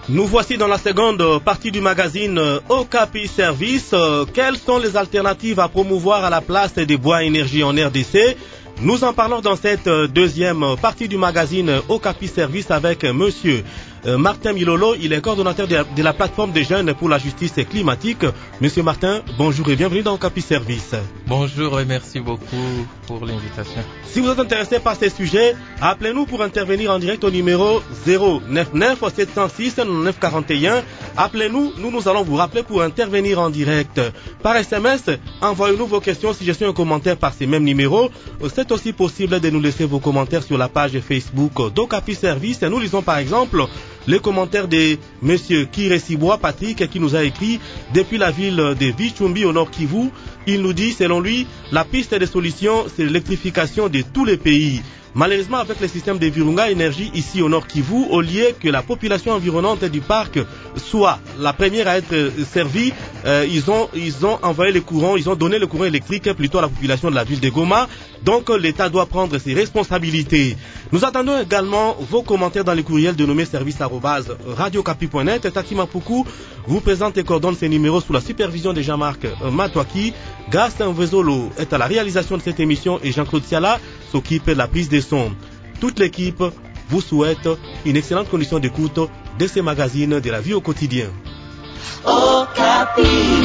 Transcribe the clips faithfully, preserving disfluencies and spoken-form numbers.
Nous voici dans la seconde partie du magazine Okapi Service. Quelles sont les alternatives à promouvoir à la place des bois énergie en R D C? Nous en parlons dans cette deuxième partie du magazine Okapi Service avec monsieur Martin Milolo. Il est coordonnateur de la, de la plateforme des jeunes pour la justice climatique. Monsieur Martin, bonjour et bienvenue dans Okapi Service. Bonjour et merci beaucoup pour l'invitation. Si vous êtes intéressé par ces sujets, appelez-nous pour intervenir en direct au numéro zéro neuf neuf sept zéro six neuf quatre un. Appelez-nous, nous nous allons vous rappeler pour intervenir en direct. Par S M S, envoyez-nous vos questions, suggestions et commentaires par ces mêmes numéros. C'est aussi possible de nous laisser vos commentaires sur la page Facebook d'Okapi Service. Nous lisons par exemple les commentaires de monsieur Kiresibois Patrick qui nous a écrit depuis la ville de Vichumbi au nord Kivu. Il nous dit, selon lui, la piste des solutions, c'est l'électrification de tous les pays. Malheureusement, avec le système de Virunga Énergie ici au nord Kivu, au lieu que la population environnante du parc soit la première à être servie, euh, ils ont ils ont envoyé le courant, ils ont donné le courant électrique plutôt à la population de la ville de Goma. Donc l'État doit prendre ses responsabilités. Nous attendons également vos commentaires dans les courriels dénommés service arobase radiocapi point net. Tati Mapuku vous présente et coordonne ces numéros sous la supervision de Jean-Marc Matouaki. Gaston Vezolo est à la réalisation de cette émission et Jean-Claude Siala s'occupe de la prise des sons. Toute l'équipe vous souhaite une excellente condition d'écoute de ces magazines de la vie au quotidien. Okapi.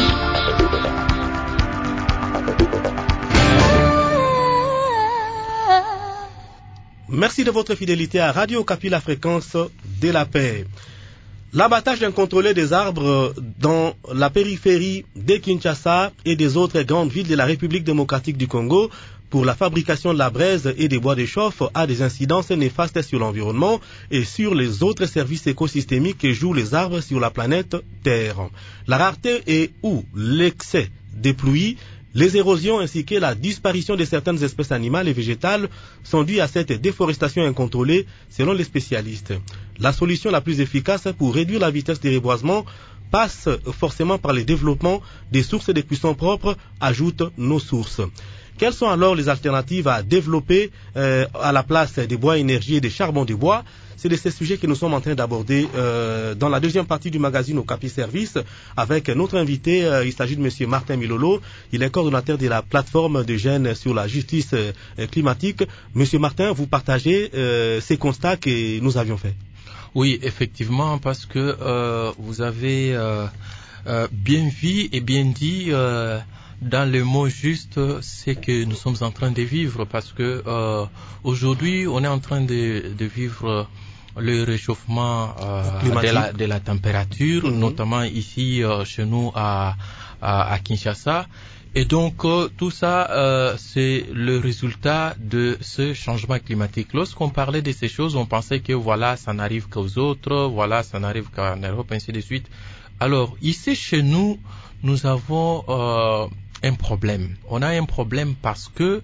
Merci de votre fidélité à Radio Okapi, la fréquence de la paix. L'abattage incontrôlé des arbres dans la périphérie de Kinshasa et des autres grandes villes de la République démocratique du Congo pour la fabrication de la braise et des bois de chauffe a des incidences néfastes sur l'environnement et sur les autres services écosystémiques que jouent les arbres sur la planète Terre. La rareté et ou l'excès des pluies, les érosions ainsi que la disparition de certaines espèces animales et végétales sont dues à cette déforestation incontrôlée selon les spécialistes. La solution la plus efficace pour réduire la vitesse des reboisements passe forcément par le développement des sources de cuisson propres, ajoutent nos sources. Quelles sont alors les alternatives à développer euh, à la place des bois énergie et des charbons de bois? C'est de ces sujets que nous sommes en train d'aborder euh, dans la deuxième partie du magazine Okapi Service avec notre invité. Euh, il s'agit de monsieur Martin Milolo. Il est coordonnateur de la plateforme de jeunes sur la justice euh, climatique. Monsieur Martin, vous partagez euh, ces constats que nous avions faits? Oui, effectivement, parce que euh, vous avez euh, euh, bien vu et bien dit euh, dans le mot juste ce que nous sommes en train de vivre, parce que euh, aujourd'hui on est en train de, de vivre le réchauffement euh, de, la, de la température, mm-hmm. notamment ici euh, chez nous à, à, à Kinshasa. Et donc euh, tout ça, euh, c'est le résultat de ce changement climatique. Lorsqu'on parlait de ces choses, on pensait que voilà, ça n'arrive qu'aux autres, voilà, ça n'arrive qu'en Europe, ainsi de suite. Alors ici chez nous, nous avons euh, un problème. On a un problème parce que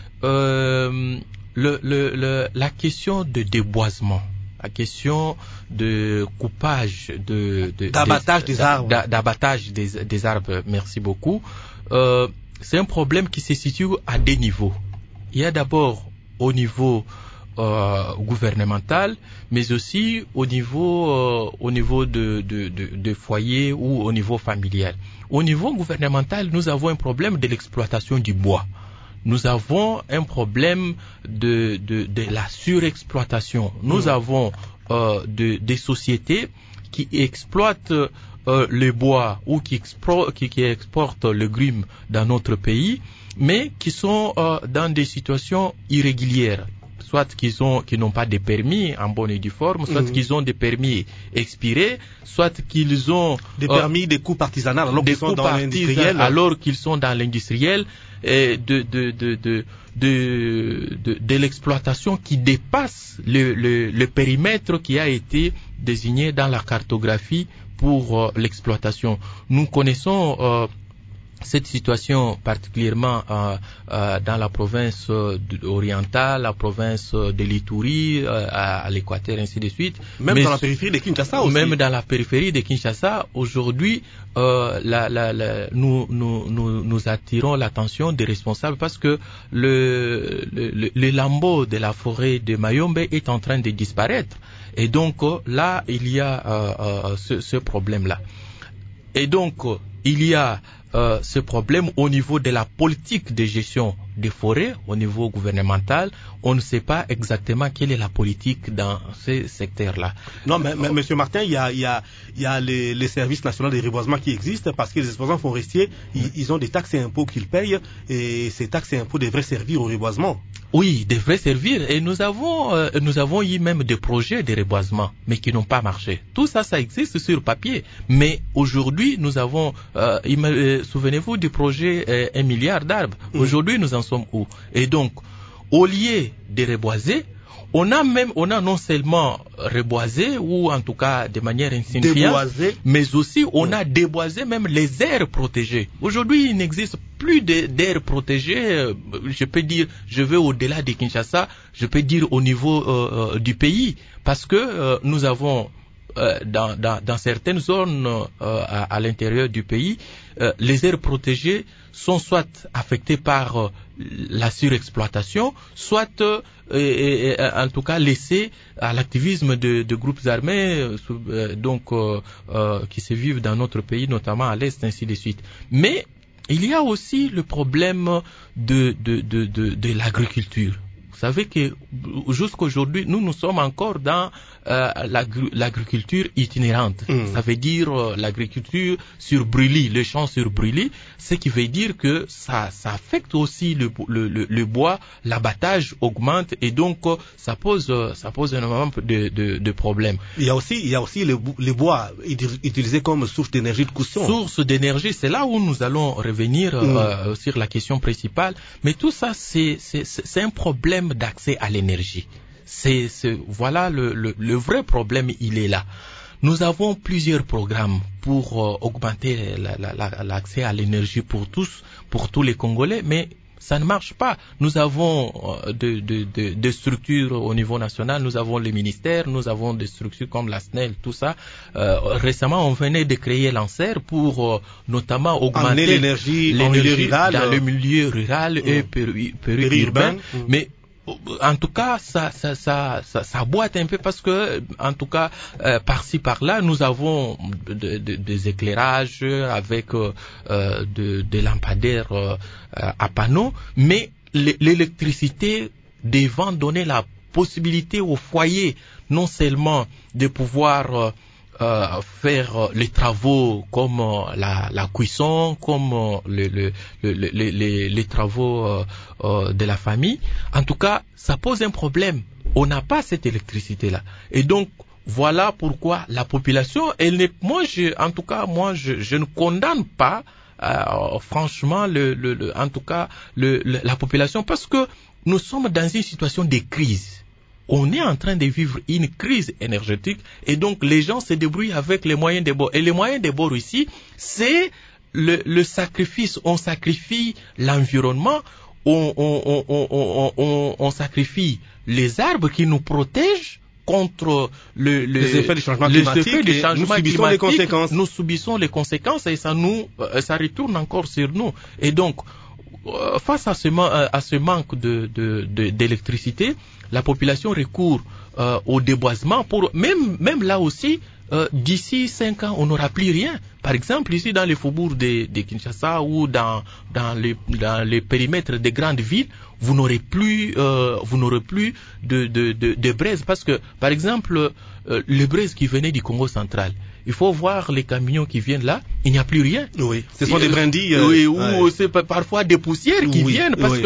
euh, le, le, le, la question de déboisement, la question de coupage, de, de d'abattage des, des arbres, d'abattage des, des arbres, merci beaucoup. Euh, c'est un problème qui se situe à deux niveaux. Il y a d'abord au niveau euh, gouvernemental, mais aussi au niveau euh, au niveau de, de, de, de foyer ou au niveau familial. Au niveau gouvernemental, nous avons un problème de l'exploitation du bois. Nous avons un problème de, de, de la surexploitation. Nous mmh. avons euh, de, des sociétés qui exploitent euh, le bois ou qui, expro, qui, qui exportent le grume dans notre pays, mais qui sont euh, dans des situations irrégulières. Soit qu'ils ont, qu'ils n'ont pas de permis en bonne et due forme, soit mmh. qu'ils ont des permis expirés, soit qu'ils ont des permis, euh, des coupes artisanales alors qu'ils sont dans l'industriel. Alors qu'ils sont dans l'industriel, et de de de de de, de, de l'exploitation qui dépasse le, le, le périmètre qui a été désigné dans la cartographie pour euh, l'exploitation. Nous connaissons euh, cette situation, particulièrement euh, euh, dans la province euh, orientale, la province de l'Ituri, euh, à, à l'Équateur, ainsi de suite. Même Mais, dans la périphérie de Kinshasa aussi. Même dans la périphérie de Kinshasa, aujourd'hui, euh, la, la, la, nous, nous, nous, nous attirons l'attention des responsables parce que le, le, le, le lambeau de la forêt de Mayombe est en train de disparaître. Et donc euh, là, il y a euh, euh, ce, ce problème-là. Et donc, euh, il y a Euh, ce problème au niveau de la politique de gestion des forêts, au niveau gouvernemental. On ne sait pas exactement quelle est la politique dans ce secteur-là. Non, mais, mais Monsieur Martin, il y a, il y a, il y a les, les services nationaux de reboisement qui existent parce que les exploitants forestiers, ils, ils ont des taxes et impôts qu'ils payent et ces taxes et impôts devraient servir au reboisement. Oui, devraient servir. Et nous avons, euh, nous avons eu même des projets de reboisement, mais qui n'ont pas marché. Tout ça, ça existe sur papier. Mais aujourd'hui, nous avons, euh, euh, souvenez-vous du projet euh, un milliard d'arbres. Mmh. Aujourd'hui, nous en sommes où? Et donc, au lieu de reboiser, on a même, on a non seulement reboisé, ou en tout cas de manière insignifiante, mais aussi on a déboisé même les aires protégées. Aujourd'hui, il n'existe plus d'aires protégées. Je peux dire, je vais au-delà de Kinshasa, je peux dire au niveau euh, du pays, parce que euh, nous avons euh, dans, dans, dans certaines zones euh, à, à l'intérieur du pays, euh, les aires protégées sont soit affectées par euh, la surexploitation, soit euh, et, et, en tout cas laissées à l'activisme de, de groupes armés euh, euh, donc euh, euh, qui se vivent dans notre pays, notamment à l'est, ainsi de suite. Mais il y a aussi le problème de, de, de, de, de l'agriculture. Vous savez que jusqu'aujourd'hui, nous, nous sommes encore dans euh, l'agriculture itinérante. Mmh. Ça veut dire euh, l'agriculture sur brûlis, les champs sur brûlis, ce qui veut dire que ça, ça affecte aussi le, le, le, le bois, l'abattage augmente et donc euh, ça pose, euh, ça pose énormément de, de, de problèmes. Il y a aussi, il y a aussi le, le bois utilisé comme source d'énergie de caution. Source d'énergie, c'est là où nous allons revenir euh, mmh. sur la question principale. Mais tout ça, c'est, c'est, c'est un problème d'accès à l'énergie. C'est, c'est, voilà le, le, le vrai problème, il est là. Nous avons plusieurs programmes pour euh, augmenter la, la, la, l'accès à l'énergie pour tous, pour tous les Congolais, mais ça ne marche pas. Nous avons euh, de, de, de, de structures au niveau national, nous avons les ministères, nous avons des structures comme la S N E L, tout ça. Euh, récemment, on venait de créer l'ANSER pour euh, notamment augmenter l'énergie, l'énergie dans le milieu rural mmh. et péri, périurbain. Mmh. Mais en tout cas, ça, ça, ça, ça, ça boite un peu parce que, en tout cas, euh, par-ci par-là, nous avons de, de, des éclairages avec euh, de, des lampadaires euh, à panneaux, mais l'électricité devant donner la possibilité au foyer non seulement de pouvoir euh, Euh, faire euh, les travaux comme euh, la, la cuisson, comme euh, le, le, le, le, les, les travaux euh, euh, de la famille. En tout cas, ça pose un problème. On n'a pas cette électricité-là. Et donc, voilà pourquoi la population, elle n'est, moi, je, en tout cas, moi, je, je ne condamne pas, euh, franchement, le, le, le, en tout cas, le, le, la population, parce que nous sommes dans une situation de crise. On est en train de vivre une crise énergétique et donc les gens se débrouillent avec les moyens de bord. Et les moyens de bord ici, c'est le, le sacrifice. On sacrifie l'environnement, on, on, on, on, on, on sacrifie les arbres qui nous protègent contre le, le, les effets du changement les climatique. Effets du changement nous subissons les conséquences. Nous subissons les conséquences et ça nous, ça retourne encore sur nous. Et donc, face à ce, à ce manque de, de, de, d'électricité, la population recourt euh, au déboisement pour même même là aussi euh, d'ici cinq ans on n'aura plus rien. Par exemple ici dans les faubourgs de, de Kinshasa ou dans dans les dans les périmètres des grandes villes, vous n'aurez plus euh, vous n'aurez plus de de de, de braise parce que par exemple euh, les braises qui venaient du Congo central. Il faut voir les camions qui viennent là, il n'y a plus rien. Oui, ce sont des brindilles. Euh, oui, ouais. ou c'est parfois des poussières qui oui, viennent parce oui.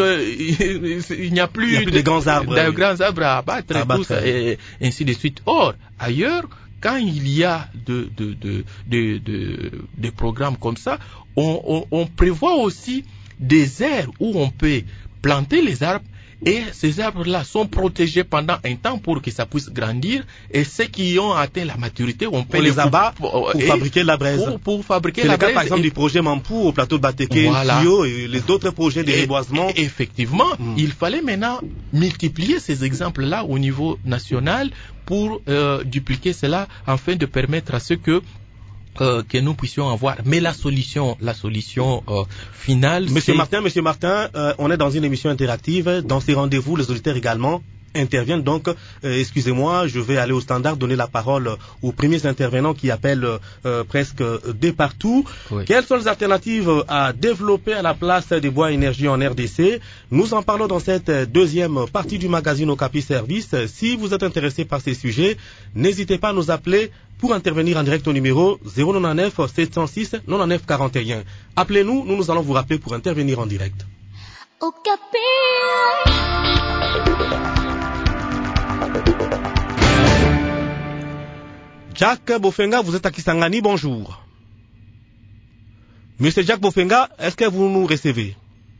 que il n'y a plus, il y a plus de, de grands arbres, de oui. grands arbres à abattre, à tout ça, et ainsi de suite. Or, ailleurs, quand il y a de, de, de, de, de, de programmes comme ça, on, on, on prévoit aussi des aires où on peut planter les arbres et ces arbres-là sont protégés pendant un temps pour que ça puisse grandir, et ceux qui ont atteint la maturité, on peut on les, les abat pour, pour, pour fabriquer la braise. Pour, pour fabriquer c'est la le cas braise. Par exemple et... du projet Mampou au plateau de Bateke, voilà. Fio et les autres projets de reboisement. Et, effectivement, mm. il fallait maintenant multiplier ces exemples-là au niveau national pour euh, dupliquer cela afin de permettre à ceux que Euh, que nous puissions avoir. Mais la solution, la solution euh, finale, Monsieur c'est... Martin, Monsieur Martin, euh, on est dans une émission interactive. Dans ces rendez-vous, les auditeurs également interviennent. Donc, euh, excusez-moi, je vais aller au standard, donner la parole aux premiers intervenants qui appellent euh, presque de partout. Oui. Quelles sont les alternatives à développer à la place des bois énergie en R D C? Nous en parlons dans cette deuxième partie du magazine Okapi Service. Si vous êtes intéressé par ces sujets, n'hésitez pas à nous appeler pour intervenir en direct au numéro zéro neuf sept zéro six quatre-vingt-neuf quarante et un. Appelez-nous, nous nous allons vous rappeler pour intervenir en direct. Okapi. Jack Bofenga, vous êtes à Kisangani, bonjour. Monsieur Jack Bofenga, est-ce que vous nous recevez?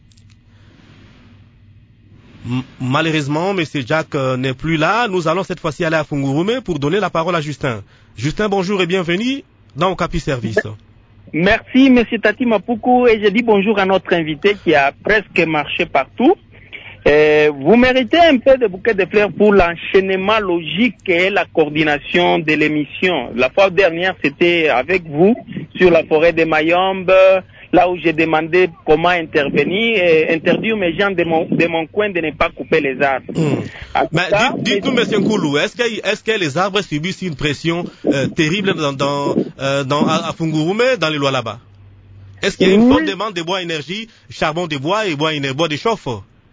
M- malheureusement, Monsieur Jack euh, n'est plus là. Nous allons cette fois-ci aller à Fungurume pour donner la parole à Justin. Justin, bonjour et bienvenue dans Okapi Service. Merci, Monsieur Tati Mapuku, et je dis bonjour à notre invité qui a presque marché partout. Euh, vous méritez un peu de bouquet de fleurs pour l'enchaînement logique et la coordination de l'émission. La fois dernière, c'était avec vous sur la forêt de Mayombe, là où j'ai demandé comment intervenir et interdire mes gens de mon, de mon coin de ne pas couper les arbres. Mmh. Mais cas, dites-nous, mais... Monsieur Nkoulou, est-ce que, est-ce que les arbres subissent une pression euh, terrible dans, dans, euh, dans, à, à Fungurume, dans les lois là-bas? Est-ce qu'il y a une oui. forte demande de bois énergie, charbon de bois et bois, bois de chauffe?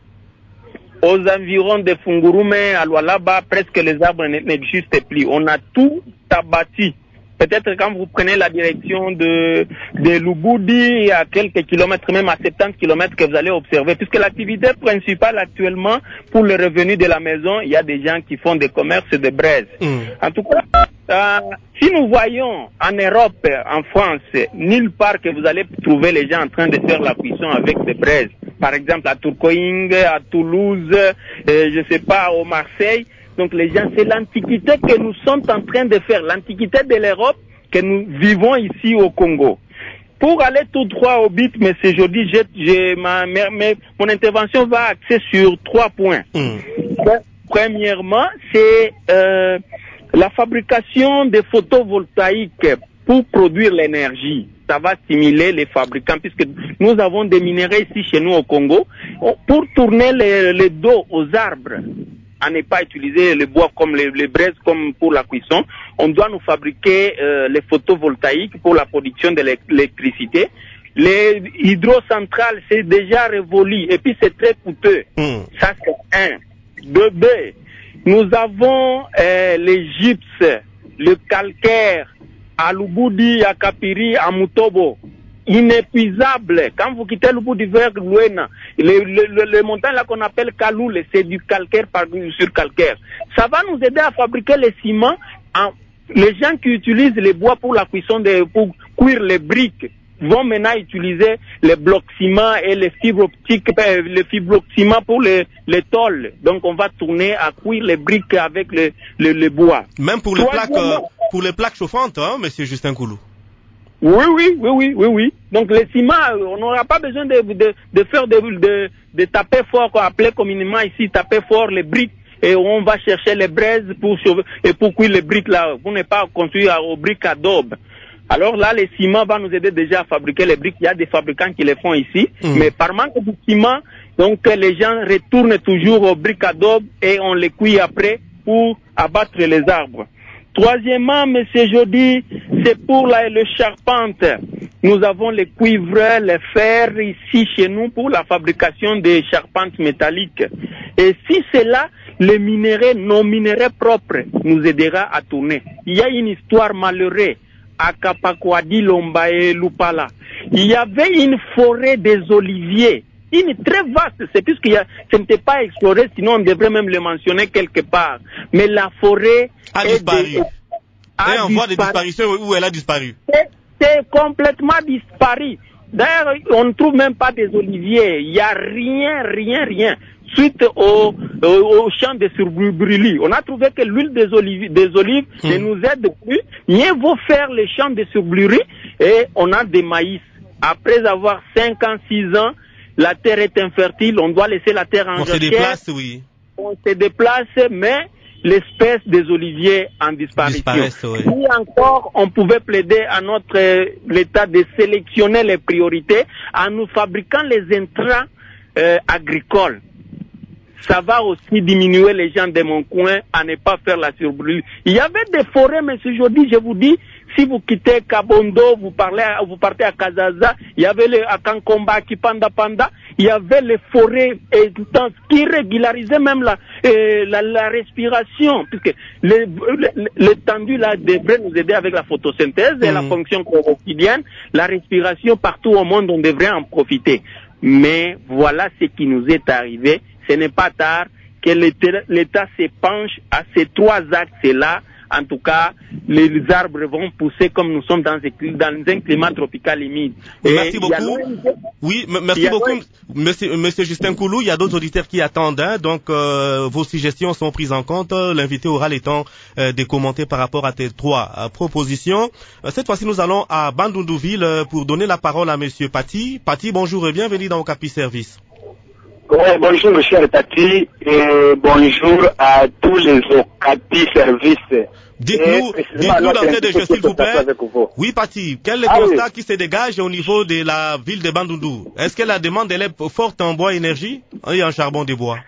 Aux environs de Fungurume, à Lualaba, presque les arbres n'existent plus. On a tout abattu. Peut-être quand vous prenez la direction de, de Lubudi, à quelques kilomètres, même à soixante-dix kilomètres que vous allez observer, puisque l'activité principale actuellement, pour le revenu de la maison, il y a des gens qui font des commerces de braise. Mm. En tout cas, euh, si nous voyons en Europe, en France, nulle part que vous allez trouver les gens en train de faire la cuisson avec des braises. Par exemple, à Tourcoing, à Toulouse, euh, je sais pas, au Marseille. Donc les gens, c'est l'antiquité que nous sommes en train de faire, l'antiquité de l'Europe que nous vivons ici au Congo. Pour aller tout droit au but, mais c'est aujourd'hui, j'ai, j'ai ma, ma, ma, mon intervention va axer sur trois points. Mm. Premièrement, c'est euh, la fabrication des photovoltaïques pour produire l'énergie. Ça va stimuler les fabricants, puisque nous avons des minéraux ici chez nous au Congo, pour tourner les, les dos aux arbres, à ne pas utiliser le bois comme les, les braises comme pour la cuisson. On doit nous fabriquer euh, les photovoltaïques pour la production de l'électricité. Les hydrocentrales, c'est déjà révolu et puis c'est très coûteux. Mm. Ça, c'est un. Deux, B, nous avons euh, les gypses, le calcaire, à Lubudi, à Kapiri, à Mutobo. Inépuisable. Quand vous quittez le bout du vers Luena, les, les, les montagnes là qu'on appelle Kaloul, c'est du calcaire par sur calcaire. Ça va nous aider à fabriquer les ciments. En, les gens qui utilisent les bois pour la cuisson, de, pour cuire les briques, vont maintenant utiliser les blocs ciment et les fibres optiques, les fibres ciment pour les, les tôles. Donc on va tourner à cuire les briques avec le, le, le bois. Même pour les plaques, euh, pour les plaques chauffantes, hein, monsieur Justin Nkoulou. Oui, oui, oui, oui, oui, oui. Donc les ciments, on n'aura pas besoin de, de, de faire de, de, de taper fort, qu'on appelle communément ici, taper fort les briques. Et on va chercher les braises pour, et pour cuire les briques là, pour ne pas construire aux briques adobe. Alors là, les ciments vont nous aider déjà à fabriquer les briques. Il y a des fabricants qui les font ici. Mmh. Mais par manque de ciment, donc les gens retournent toujours aux briques adobe et on les cuit après pour abattre les arbres. Troisièmement, monsieur Jody, c'est pour la, le charpente. Nous avons les cuivres, les fers ici chez nous pour la fabrication des charpentes métalliques. Et si c'est là, les minéraux, nos minéraux propres nous aidera à tourner. Il y a une histoire malheureuse à Kapakwadi, Lomba et Lupala. Il y avait une forêt des oliviers. Une très vaste, c'est puisque ce n'était pas exploré, sinon on devrait même le mentionner quelque part. Mais la forêt a disparu. Et on voit des disparitions où elle a disparu. C'est, c'est complètement disparu. D'ailleurs, on ne trouve même pas des oliviers. Il n'y a rien, rien, rien. suite au, au, au champ de surbrûlis. On a trouvé que l'huile des olives, des olives mmh. ne nous aide plus. Mieux vaut faire les champs de surbrûlis et on a des maïs. Après avoir cinq ans, six ans, la terre est infertile, on doit laisser la terre en On jachère. se déplace, oui. On se déplace, mais l'espèce des oliviers en disparition. Oui. Si encore on pouvait plaider à notre euh, l'État de sélectionner les priorités en nous fabriquant les intrants euh, agricoles. Ça va aussi diminuer les gens de mon coin à ne pas faire la surbrûlure. Il y avait des forêts, mais aujourd'hui, je vous dis, si vous quittez Kabondo, vous parlez, à, vous partez à Kazaza, il y avait les à Kankomba, Kipanda Panda, il y avait les forêts qui régularisaient même la, euh, la, la respiration, puisque l'étendue là devrait nous aider avec la photosynthèse et mmh. la fonction quotidienne, la respiration partout au monde, on devrait en profiter. Mais voilà ce qui nous est arrivé. Ce n'est pas tard que l'État se penche à ces trois axes-là. En tout cas, les arbres vont pousser comme nous sommes dans un climat tropical humide. Merci beaucoup. Oui, merci beaucoup, monsieur, monsieur Justin Koulou. Il y a d'autres auditeurs qui attendent, hein, donc euh, vos suggestions sont prises en compte. L'invité aura le temps euh, de commenter par rapport à tes trois euh, propositions. Euh, cette fois-ci, nous allons à Bandundouville euh, pour donner la parole à monsieur Paty. Paty, bonjour et bienvenue dans Okapi Service. Oui, bonjour monsieur Paty et bonjour à tous les Okapi Services. Dites-nous, dites-nous d'entrée de jeu, s'il vous plaît. Oui, Paty, quel est le ah, constat oui. qui se dégage au niveau de la ville de Bandundu? Est-ce que la demande elle est forte en bois énergie et en charbon de bois?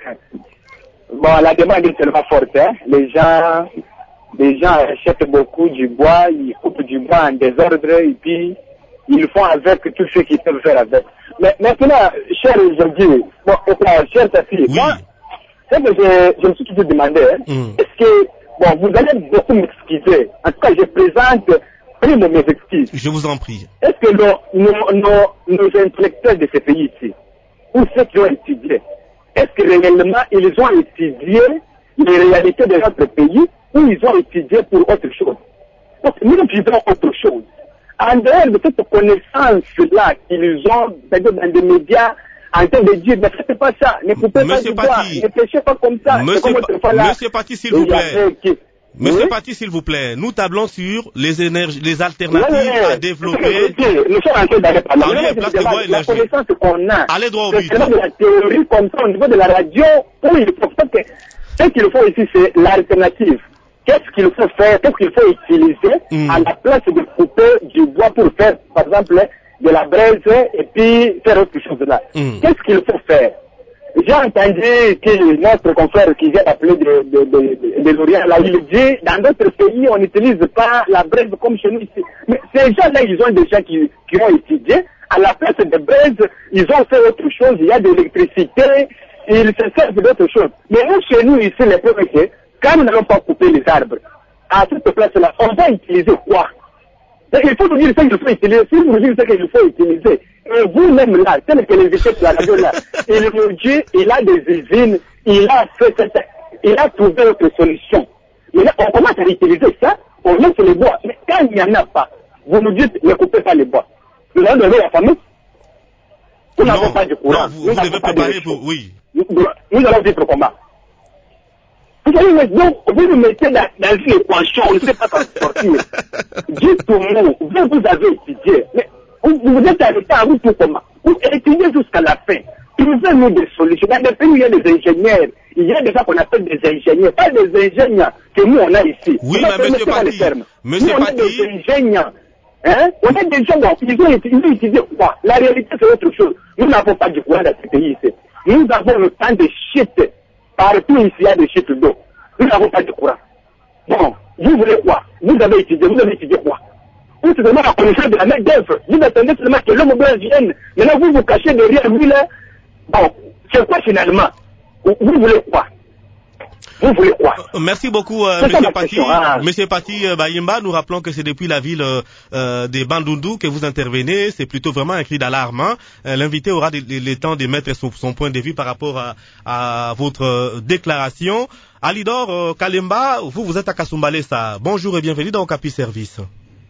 Bon, la demande est tellement forte. Hein. Les gens, les gens achètent beaucoup du bois, ils coupent du bois en désordre et puis ils font avec tout ce qu'ils peuvent faire avec. Mais maintenant, cher Jean-Guy, bon, cher Tafi, oui. moi, c'est que je, je me suis toujours demandé, hein, mm. est-ce que, bon, vous allez beaucoup m'excuser. En tout cas, je présente prime mes excuses. Je vous en prie. Est-ce que nos, nos, nos, nos intellectuels de ce pays ici, ou ceux qui ont étudié, est-ce que réellement ils ont étudié les réalités de notre pays ou ils ont étudié pour autre chose? Donc, nous vivons autre chose. En dehors de cette connaissance-là qu'ils ont, c'est-à-dire dans des médias, en train de dire, ne faites pas ça, ne coupez pas du bois, ne pêchez pas comme ça. Monsieur, pa là, Monsieur Paty, s'il vous plaît. Qui... Monsieur oui? Paty, s'il vous plaît, nous tablons sur les énergies, les alternatives oui, oui, à développer. Nous sommes en train d'aller par là. La connaissance qu'on a. Allez droit au but. C'est de la théorie comme ça au niveau de la radio, où il faut que, ce qu'il faut ici, c'est l'alternative. Qu'est-ce qu'il faut faire, qu'est-ce qu'il faut utiliser mmh. à la place de couper du bois pour faire, par exemple, de la braise et puis faire autre chose là. Mmh. Qu'est-ce qu'il faut faire? J'ai entendu que notre confrère qui vient d'appeler de, de, de, de l'Orient, là, il dit, dans d'autres pays, on n'utilise pas la braise comme chez nous ici. Mais ces gens-là, ils ont des gens qui, qui ont étudié. À la place de braise, ils ont fait autre chose. Il y a de l'électricité, ils se servent d'autres choses. Mais nous, chez nous, ici, les premiers, quand nous n'allons pas couper les arbres, à cette place-là, on va utiliser quoi? Il faut nous dire ce qu'il faut utiliser. Si vous nous dites ce qu'il faut utiliser, et vous-même là, tel que les équipes de la radio là, il nous dit, il a des usines, il a fait cette, il a trouvé autre solution. Mais là, on commence à utiliser ça, on laisse les bois. Mais quand il n'y en a pas, vous nous dites, ne coupez pas les bois. Nous allons donner la famille. Nous n'avons pas de courant. Non, vous, vous devez préparer pour, oui. Nous, nous allons vivre comment? Vous savez, donc, vous nous mettez dans, dans une équation, on ne sait pas comment sortir. Dites-nous, vous, vous avez étudié, mais vous, vous êtes arrêté à vous tout comment? Vous étudiez jusqu'à la fin. Trouvez-nous des solutions. Dans des pays où il y a des ingénieurs, il y a des gens qu'on appelle des ingénieurs, pas des ingénieurs que nous on a ici. Oui, mais monsieur Paty, monsieur Paty, on a des ingénieurs. Hein? On a des gens, donc, ils ont étudié quoi? La réalité, c'est autre chose. Nous n'avons pas du courant dans ce pays ici. Nous avons le temps de shit. Partout ici, il y a des chutes d'eau. Nous n'avons pas de courant. Bon, vous voulez quoi? Vous avez étudié, vous avez étudié quoi? Vous êtes seulement la connaissance de la main d'œuvre. Vous attendez seulement que l'homme blanc vienne. Maintenant, vous vous cachez derrière lui là. Bon, c'est quoi finalement? Vous voulez quoi? Vous voulez quoi? Merci beaucoup, euh, Monsieur Paty. Hein. Monsieur Paty euh, Bayimba, nous rappelons que c'est depuis la ville euh, de Bandundu que vous intervenez. C'est plutôt vraiment un cri d'alarme. Hein. Euh, L'invité aura le temps de mettre son, son point de vue par rapport à, à votre euh, déclaration. Alidor euh, Kalemba, vous, vous êtes à Kasumbalesa. Bonjour et bienvenue dans Okapi Service.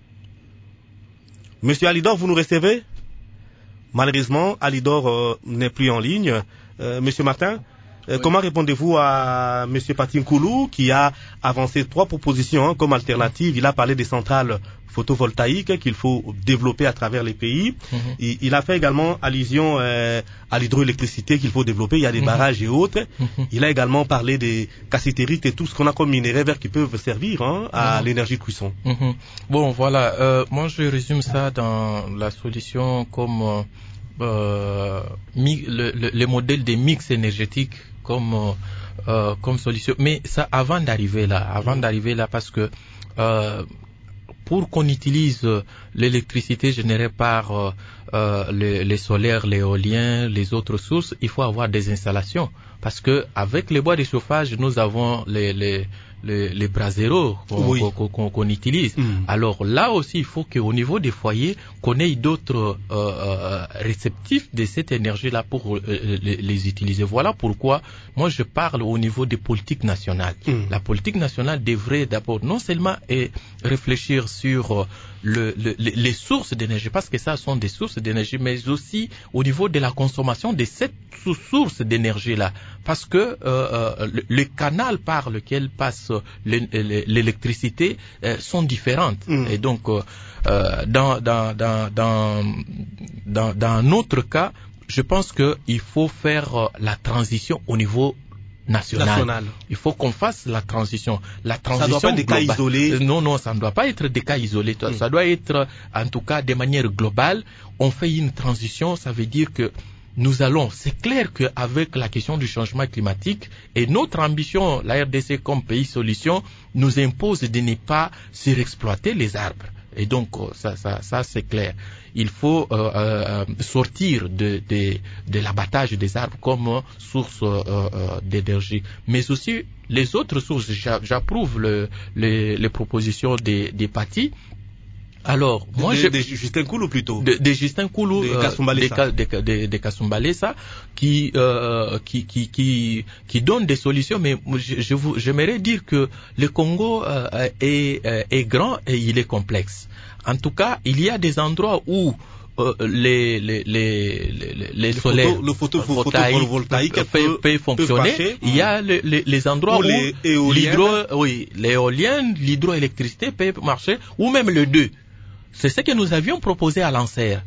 Monsieur Alidor, vous nous recevez? Malheureusement, Alidor euh, n'est plus en ligne. Euh, Monsieur Martin? Euh, oui. Comment répondez-vous à M. Patin Koulou qui a avancé trois propositions hein, comme alternative? Il a parlé des centrales photovoltaïques qu'il faut développer à travers les pays. Mm-hmm. il, il a fait également allusion euh, à l'hydroélectricité qu'il faut développer. Il y a des mm-hmm. barrages et autres. Mm-hmm. Il a également parlé des cassitérites et tout ce qu'on a comme minerais verts qui peuvent servir hein, à mm-hmm. l'énergie de cuisson. Mm-hmm. Bon, voilà. Euh, moi, je résume ça dans la solution comme euh, euh, mi- le, le, le modèle des mix énergétiques comme euh, comme solution. Mais ça, avant d'arriver là, avant mm-hmm. d'arriver là, parce que euh, pour qu'on utilise l'électricité générée par euh, euh, les, les solaires, l'éolien, les autres sources, il faut avoir des installations. Parce que avec les bois de chauffage, nous avons les, les, les, les braseros qu'on, oui. qu'on, qu'on, qu'on utilise. Mm. Alors là aussi, il faut qu'au niveau des foyers, qu'on ait d'autres euh, euh, réceptifs de cette énergie-là pour euh, les, les utiliser. Voilà pourquoi moi je parle au niveau des politiques nationales. Mm. La politique nationale devrait d'abord non seulement eh, réfléchir sur euh, le, le, les sources d'énergie, parce que ça sont des sources d'énergie, mais aussi au niveau de la consommation de cette source d'énergie-là. Parce que euh, le, le canal par lequel passe l'électricité euh, sont différentes. Mm. Et donc, euh, dans, dans, dans, dans, dans, dans notre cas, je pense qu'il faut faire la transition au niveau national. national. Il faut qu'on fasse la transition. La transition ça ne doit pas être des cas isolés. Non, non, ça ne doit pas être des cas isolés. Mm. Ça doit être, en tout cas, de manière globale. On fait une transition, ça veut dire que nous allons, c'est clair qu'avec la question du changement climatique et notre ambition, la R D C comme pays solution, nous impose de ne pas surexploiter les arbres. Et donc, ça, ça, ça c'est clair. Il faut euh, euh, sortir de, de, de l'abattage des arbres comme source euh, euh, d'énergie. Mais aussi, les autres sources, j'approuve le, les, les propositions des, des partis. Alors, moi, de, je... de Justin Koulou plutôt. De, de Justin Koulou, de Kasumbalesa. De, de, de, de Kasumbalesa, qui, euh, qui, qui, qui, qui donne des solutions, mais je, je vous, j'aimerais dire que le Congo euh, est, est grand et il est complexe. En tout cas, il y a des endroits où euh, les, les, les, les, les le solaires photo, le photo, photovoltaïque peut, peut, peut fonctionner. Peut marcher, il y a les, les, les endroits où, où les l'hydro, oui, l'éolienne, l'hydroélectricité peut marcher, ou même les deux. C'est ce que nous avions proposé à l'ANSER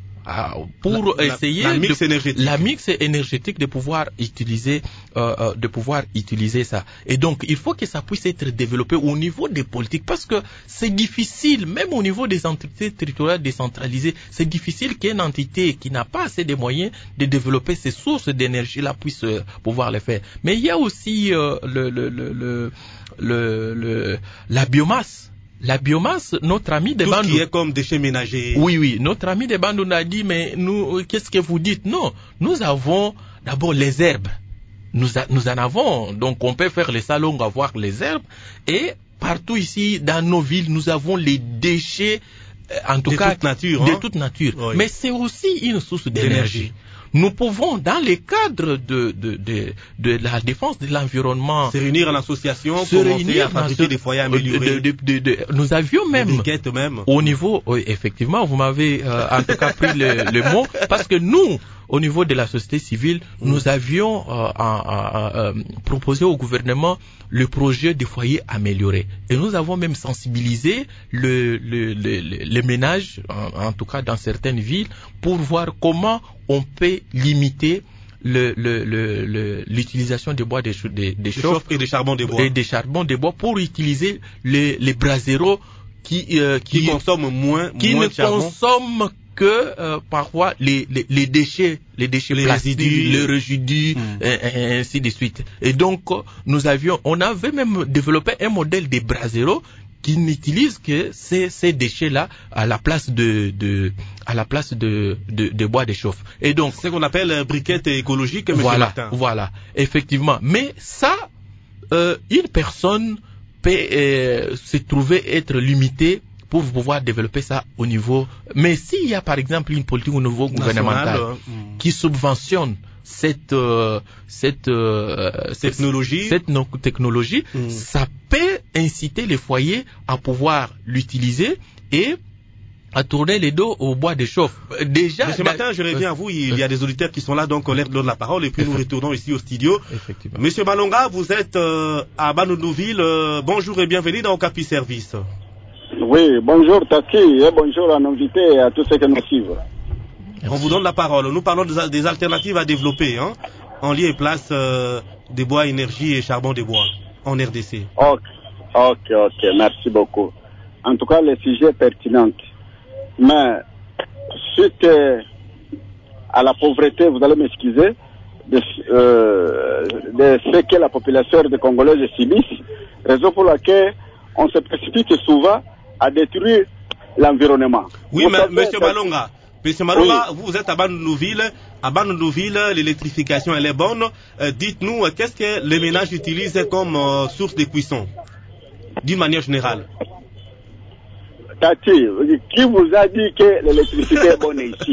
pour la, essayer la, la mix de, énergétique. la mix énergétique de pouvoir utiliser euh, de pouvoir utiliser ça. Et donc il faut que ça puisse être développé au niveau des politiques parce que c'est difficile, même au niveau des entités territoriales décentralisées, c'est difficile qu'une entité qui n'a pas assez de moyens de développer ces sources d'énergie là puisse euh, pouvoir le faire. Mais il y a aussi euh, le, le, le, le, le, le la biomasse. La biomasse, notre ami de Bandou... Tout ce qui est comme déchets ménagers. Oui, oui. Notre ami de Bandou nous a dit, mais nous, qu'est-ce que vous dites? Non, nous avons d'abord les herbes. Nous, a, nous en avons. Donc, on peut faire les salons, avoir les herbes. Et partout ici, dans nos villes, nous avons les déchets, en tout de cas... Toute nature, de hein? toute nature. Oui. Mais c'est aussi une source d'énergie. Nous pouvons, dans le cadre de, de, de, de la défense de l'environnement, se réunir en association, se commencer réunir à fabriquer ce, des foyers améliorés. De, de, de, de, nous avions même, même, au niveau, oui, effectivement, vous m'avez euh, en tout cas pris le, le mot, parce que nous, au niveau de la société civile, mmh. nous avions euh, euh, euh, proposé au gouvernement le projet des foyers améliorés. Et nous avons même sensibilisé le, le, le, le, les ménages, en, en tout cas dans certaines villes, pour voir comment on peut limiter le, le, le, le, l'utilisation des bois des, des, des chauffe et des charbons des bois. Et des charbons des bois pour utiliser les, les braseros qui, euh, qui, qui consomment moins, qui moins ne de charbon. consomment que euh, parfois les, les, les déchets, les déchets les plastiques, résidus. les résidus, mmh. et, et ainsi de suite. Et donc, nous avions, on avait même développé un modèle des braseros qui n'utilisent que ces, ces déchets-là à la place de, de à la place de, de, de bois de chauffe. Et donc, c'est ce qu'on appelle euh, briquette écologique, Monsieur voilà, Martin. Voilà, effectivement. Mais ça, euh, une personne peut euh, se trouver être limitée pour pouvoir développer ça au niveau. Mais s'il y a par exemple une politique au niveau gouvernemental National, euh, qui subventionne cette euh, cette euh, technologie, cette, cette no- technologie, mm. ça peut inciter les foyers à pouvoir l'utiliser et à tourner les dos au bois de chauffe. Déjà. Mais ce matin, je reviens à vous, il y a des auditeurs qui sont là, donc on leur donne la parole et puis nous retournons ici au studio. Effectivement. Monsieur Malonga, vous êtes euh, à Bandundu-Ville. Euh, bonjour et bienvenue dans Okapi Service. Oui, bonjour Taki et bonjour à nos invités et à tous ceux qui nous suivent. On vous donne la parole. Nous parlons des, des alternatives à développer, hein, en lieu et place euh, des bois énergie et charbon des bois en R D C. Ok, ok, ok, merci beaucoup. En tout cas, le sujet est pertinent. Mais suite à la pauvreté, vous allez m'excuser, de, euh, de ce que la population de Congolaise subisse, raison pour laquelle on se précipite souvent à détruire l'environnement. Oui, vous mais savez, Monsieur Malonga, Monsieur Malonga, oui. Vous êtes à Bandundu-Ville. À Bandundu-Ville, l'électrification elle est bonne. Euh, dites-nous, euh, qu'est-ce que les ménages utilisent comme euh, source de cuisson, d'une manière générale? Tati, qui vous a dit que l'électricité est bonne ici?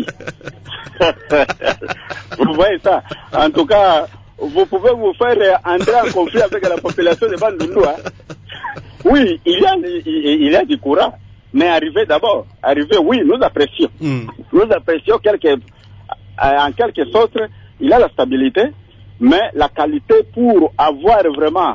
Vous voyez ça? En tout cas, vous pouvez vous faire entrer en conflit avec la population de Bandundu. Hein? Oui, il y, a, il y a du courant, mais arriver d'abord, arriver, oui, nous apprécions. Mm. Nous apprécions quelque, en quelque sorte, il y a la stabilité, mais la qualité pour avoir vraiment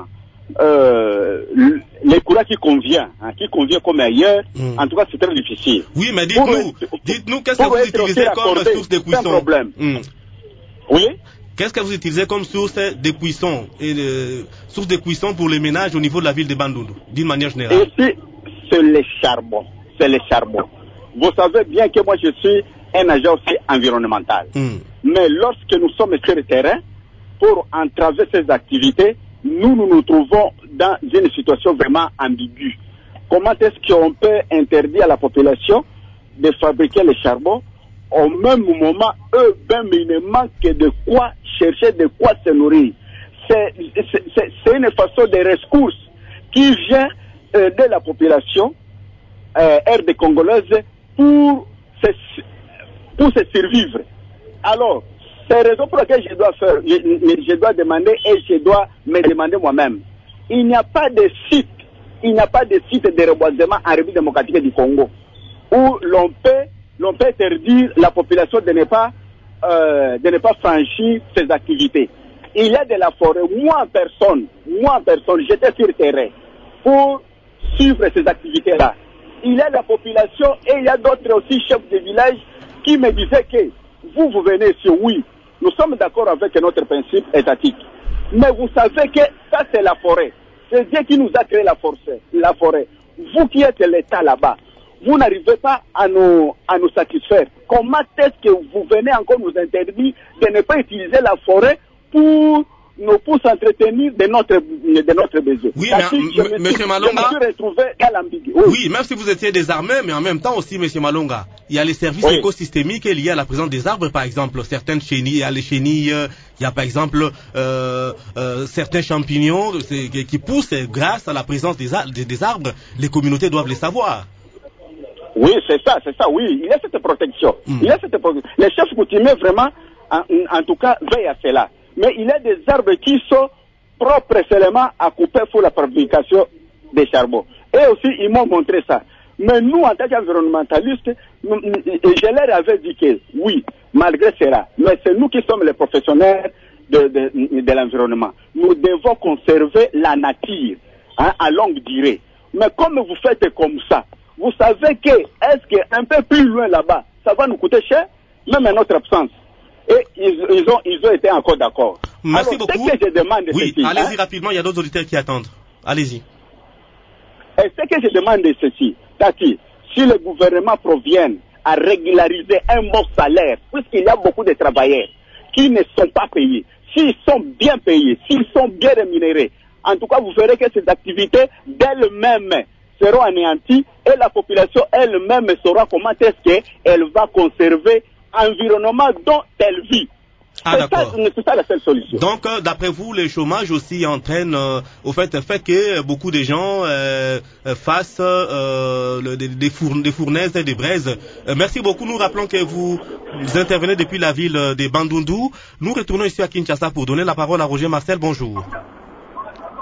euh, les courants qui convient, hein, qui convient comme ailleurs, mm. en tout cas c'est très difficile. Oui, mais dites-nous, dites-nous qu'est-ce que vous utilisez comme source de cuisson? Sans problème. Mm. Oui. Qu'est-ce que vous utilisez comme source de cuisson et de, source de cuisson pour les ménages au niveau de la ville de Bandundu, d'une manière générale? Ici, c'est le charbon. C'est le charbon. Vous savez bien que moi, je suis un agent aussi environnemental. Mm. Mais lorsque nous sommes sur le terrain, pour entraver ces activités, nous, nous nous trouvons dans une situation vraiment ambiguë. Comment est-ce qu'on peut interdire à la population de fabriquer le charbon? Au même moment, eux, ben, il ne manque de quoi chercher, de quoi se nourrir. C'est, c'est, c'est une façon de ressources qui vient euh, de la population euh, R D congolaise pour se, pour se survivre. Alors, c'est la raison pour laquelle je dois faire, je, je dois demander et je dois me demander moi-même. Il n'y a pas de site, il n'y a pas de site de reboisement en République démocratique du Congo où l'on peut l'on peut interdire la population de ne pas, euh, de ne pas franchir ses activités. Il y a de la forêt. Moi en personne, moi en personne, j'étais sur le terrain pour suivre ces activités-là. Il y a la population et il y a d'autres aussi chefs de village qui me disaient que vous, vous venez ici, oui, nous sommes d'accord avec notre principe étatique. Mais vous savez que ça c'est la forêt. C'est Dieu qui nous a créé la forêt. La forêt. Vous qui êtes l'État là-bas, vous n'arrivez pas à nous, à nous satisfaire. Comment est-ce que vous venez encore nous interdire de ne pas utiliser la forêt pour nous pour s'entretenir de notre, de notre besoin? Oui, mais, monsieur Malonga, je me suis retrouvé dans l'ambigu. Oui. oui, même si vous étiez désarmé, mais en même temps aussi, monsieur Malonga, il y a les services oui. écosystémiques liés à la présence des arbres, par exemple, certaines chenilles, il y a les chenilles, il y a par exemple euh, euh, certains champignons qui poussent grâce à la présence des, ar des arbres. Les communautés doivent les savoir. Oui, c'est ça, c'est ça, oui. Il y a cette protection. Mm. Il y a cette protection. Les chefs coutumiers, vraiment, en, en tout cas, veillent à cela. Mais il y a des arbres qui sont propres seulement à couper pour la fabrication des charbons. Et aussi, ils m'ont montré ça. Mais nous, en tant qu'environnementalistes, je leur avais dit que, oui, malgré cela, mais c'est nous qui sommes les professionnels de, de, de l'environnement. Nous devons conserver la nature, hein, à longue durée. Mais comme vous faites comme ça, vous savez que, est-ce qu'un peu plus loin là-bas, ça va nous coûter cher, même à notre absence. Et ils, ils, ont, ils ont été encore d'accord. Merci Alors, beaucoup. Ce que je demande, oui, ceci, allez-y hein, rapidement, il y a d'autres auditeurs qui attendent. Allez-y. Et ce que je demande, c'est ceci. Tati, si le gouvernement provient à régulariser un bon salaire, puisqu'il y a beaucoup de travailleurs qui ne sont pas payés, s'ils sont bien payés, s'ils sont bien rémunérés, en tout cas, vous verrez que ces activités d'elles-mêmes seront anéanties et la population elle-même saura comment est-ce qu'elle va conserver l'environnement dont elle vit. Ah, d'accord. C'est ça la seule solution. Donc, euh, d'après vous, le chômage aussi entraîne, euh, au fait, fait que beaucoup de gens euh, fassent euh, le, des, des, fourn des fournaises et des braises. Euh, merci beaucoup. Nous rappelons que vous, vous intervenez depuis la ville de Bandundu. Nous retournons ici à Kinshasa pour donner la parole à Roger Marcel. Bonjour.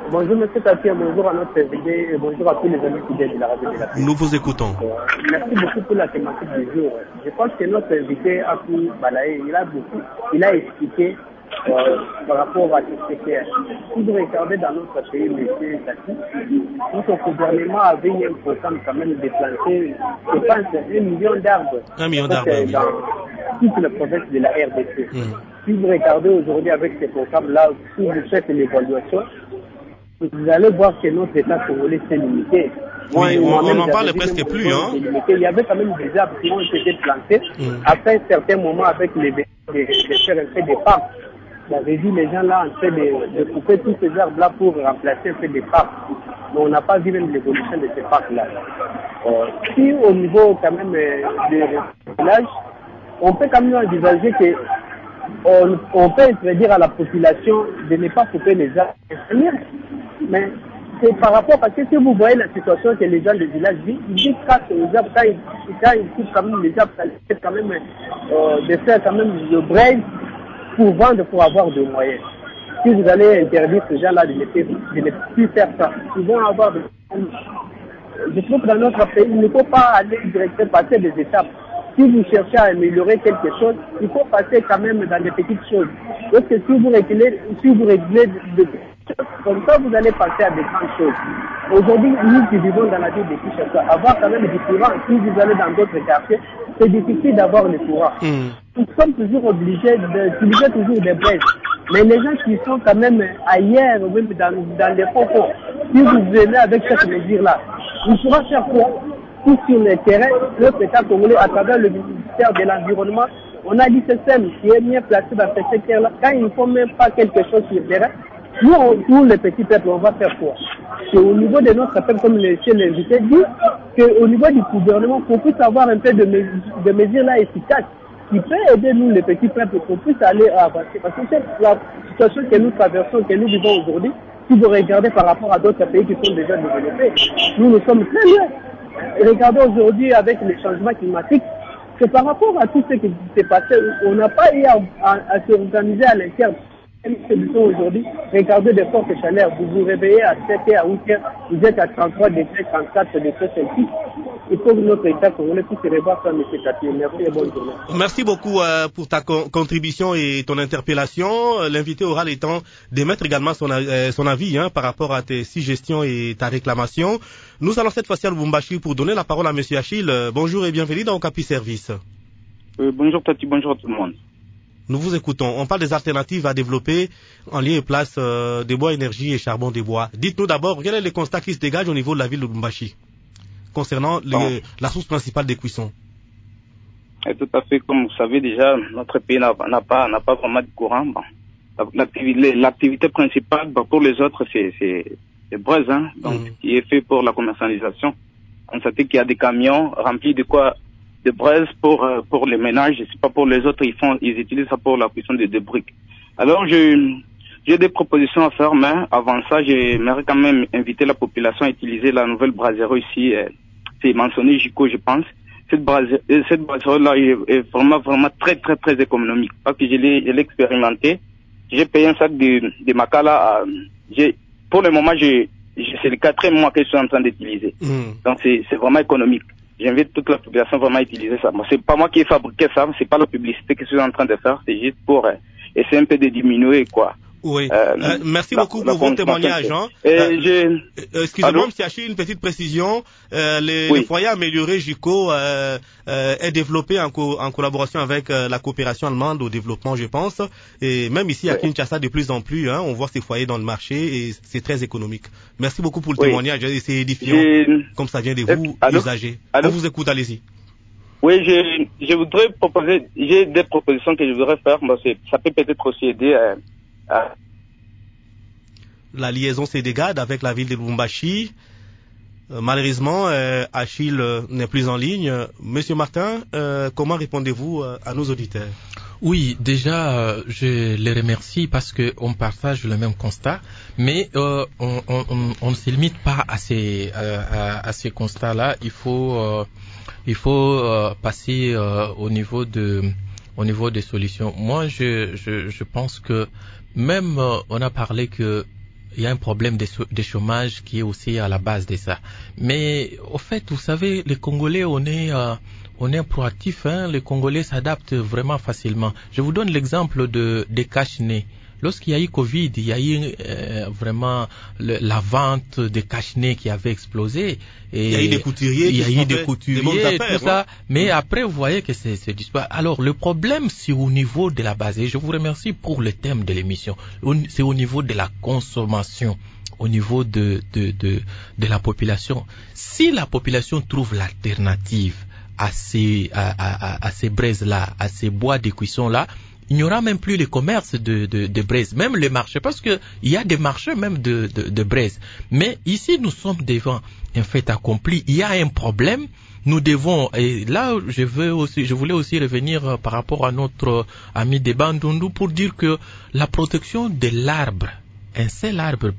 Bonjour M. Tatia, bonjour à notre invité et bonjour à tous les amis fidèles de la radio de la paix. Nous vous écoutons. Euh, merci beaucoup pour la thématique du jour. Je pense que notre invité a pu balayer, il a beaucoup, il a expliqué euh, par rapport à ce que si vous regardez dans notre pays, M. Tati, notre gouvernement avait un programme quand même de planter, je pense, un million d'arbres. Un million d'arbres, oui. Dans toute la province de la R D C. Mmh. Si vous regardez aujourd'hui avec ces programmes-là, si vous faites l'évaluation, vous allez voir que notre État congolais s'est limité. Oui, on, on en parle presque plus. Hein. Il y avait quand même des arbres qui ont été plantés. Mm. Après un certain moment, avec les de, de faire un peu des parcs, j'avais vu les gens là en train de, de couper tous ces arbres-là pour remplacer un peu des parcs. Mais on n'a pas vu même l'évolution de ces parcs-là. Euh, si au niveau quand même des villages, on peut quand même envisager que on, on peut dire à la population de ne pas couper les arbres. Mais c'est par rapport, parce que si vous voyez la situation que les gens du village vivent, ils cassent les arbres, quand ils, quand ils coupent quand même les arbres, ça fait quand même euh, de faire quand même le braise pour vendre, pour avoir des moyens. Si vous allez interdire ces gens-là de ne, de ne plus faire ça, ils vont avoir des... Je trouve que dans notre pays, il ne faut pas aller directement passer des étapes. Si vous cherchez à améliorer quelque chose, il faut passer quand même dans des petites choses. Parce que si vous réglez, si vous réglez de, de, comme ça, vous allez passer à des grandes choses. Aujourd'hui, nous qui vivons dans la ville de Kinshasa, avoir quand même du courant, si vous allez dans d'autres quartiers, c'est difficile d'avoir le courant. Mm. Nous sommes toujours obligés d'utiliser toujours des braises. Mais les gens qui sont quand même ailleurs, même dans, dans les faucons, si vous venez avec cette mesure-là, il faudra faire quoi? Tout sur le terrain, le État congolais, à travers le ministère de l'Environnement, on a l'I C S M qui est bien placé dans ce secteur-là. Quand il ne faut même pas quelque chose sur le terrain, nous, on, nous, les petits peuples, on va faire quoi? C'est au niveau de notre peuple, comme monsieur l'invité dit, qu'au niveau du gouvernement, qu'on puisse avoir un peu de, mes- de mesures là efficaces qui peut aider nous, les petits peuples, qu'on puisse aller avancer. Parce que c'est la situation que nous traversons, que nous vivons aujourd'hui. Si vous regardez par rapport à d'autres pays qui sont déjà développés, nous, nous sommes très loin. Regardez aujourd'hui avec les changements climatiques, c'est par rapport à tout ce qui s'est passé, on n'a pas eu à, à, à s'organiser à l'interne. Aujourd'hui, regardez des fortes chaleurs, vous vous réveillez à sept heures, à huit heures, vous êtes à trente-trois degrés, trente-quatre degrés Celsius. Il faut que notre État congolais puisse revoir ça, M. Tati. Merci et bonne journée. Merci beaucoup euh, pour ta co- contribution et ton interpellation. L'invité oral étant d'émettre également son, euh, son avis hein, par rapport à tes suggestions et ta réclamation. Nous allons cette fois-ci à Lubumbashi pour donner la parole à M. Achille. Bonjour et bienvenue dans Okapi Service. Euh, bonjour Tati, bonjour à tout le monde. Nous vous écoutons. On parle des alternatives à développer en lieu et place euh, des bois énergie et charbon des bois. Dites-nous d'abord, quel est le constat qui se dégage au niveau de la ville de Lubumbashi concernant les, bon. la source principale des cuissons? Et tout à fait, comme vous savez déjà, notre pays n'a, n'a, pas, n'a pas vraiment de courant. Bon. L'activité, l'activité principale bon, pour les autres, c'est, c'est, c'est braise, hein, donc, mmh. qui est fait pour la commercialisation. On sait qu'il y a des camions remplis de quoi? De braise pour euh, pour les ménages, c'est pas pour les autres, ils font ils utilisent ça pour la cuisson de, de briques. Alors je j'ai des propositions à faire, mais avant ça, j'aimerais quand même inviter la population à utiliser la nouvelle brasserie ici, euh, c'est mentionné Jico, je pense. Cette brasserie cette brasserie là est vraiment vraiment très très très économique parce que je l'ai je l'ai expérimenté. J'ai payé un sac de de macala à, j'ai pour le moment j'ai c'est le quatrième mois que je suis en train d'utiliser. Mmh. Donc c'est c'est vraiment économique. J'invite toute la population vraiment à utiliser ça. Moi, c'est pas moi qui ai fabriqué ça, c'est pas la publicité que je suis en train de faire, c'est juste pour euh, essayer un peu de diminuer, quoi. Oui. Euh, euh, merci la, beaucoup la, pour la votre témoignage. Hein. Euh, euh, excusez-moi, M. Hachi, une petite précision. Euh, les, oui. Le foyer amélioré Jico euh, euh, est développé en, co- en collaboration avec euh, la coopération allemande au développement, je pense. Et même ici à oui. Kinshasa, de plus en plus, hein, on voit ces foyers dans le marché et c'est très économique. Merci beaucoup pour le oui. témoignage. C'est édifiant, J'ai... comme ça vient de vous, Allô usagers. Allô On vous écoute, allez-y. Oui, je, je voudrais proposer, j'ai des propositions que je voudrais faire. Moi, c'est, ça peut peut-être aussi aider. Euh, à... La liaison se dégrade avec la ville de Lubumbashi. Euh, malheureusement, euh, Achille euh, n'est plus en ligne. Monsieur Martin, euh, comment répondez-vous euh, à nos auditeurs? Oui, déjà, euh, je les remercie parce que on partage le même constat, mais euh, on, on, on ne se limite pas à ces, euh, à, à ces constats-là. Il faut, euh, il faut euh, passer euh, au niveau de, au niveau des solutions. Moi, je, je, je pense que même euh, on a parlé que il y a un problème de, de chômage qui est aussi à la base de ça. Mais au fait, vous savez, les Congolais, on est, euh, on est proactifs, hein, les Congolais s'adaptent vraiment facilement. Je vous donne l'exemple de, des cache-nez. Lorsqu'il y a eu Covid, il y a eu euh, vraiment le, la vente des cache-nez qui avait explosé. Et il y a eu des couturiers, il y a eu des des couturiers, affaires, tout ça. Hein? Mais mmh. après, vous voyez que c'est, c'est disparu. Alors, le problème, c'est au niveau de la base. Et je vous remercie pour le thème de l'émission. C'est au niveau de la consommation, au niveau de, de, de, de la population. Si la population trouve l'alternative à ces, à, à, à ces braises-là, à ces bois de cuisson-là, il n'y aura même plus les commerces de, de, de braise, même les marchés, parce que il y a des marchés même de, de, de braise. Mais ici, nous sommes devant un fait accompli. Il y a un problème. Nous devons, et là, je veux aussi, je voulais aussi revenir par rapport à notre ami de Bandundu pour dire que la protection de l'arbre, un seul arbre,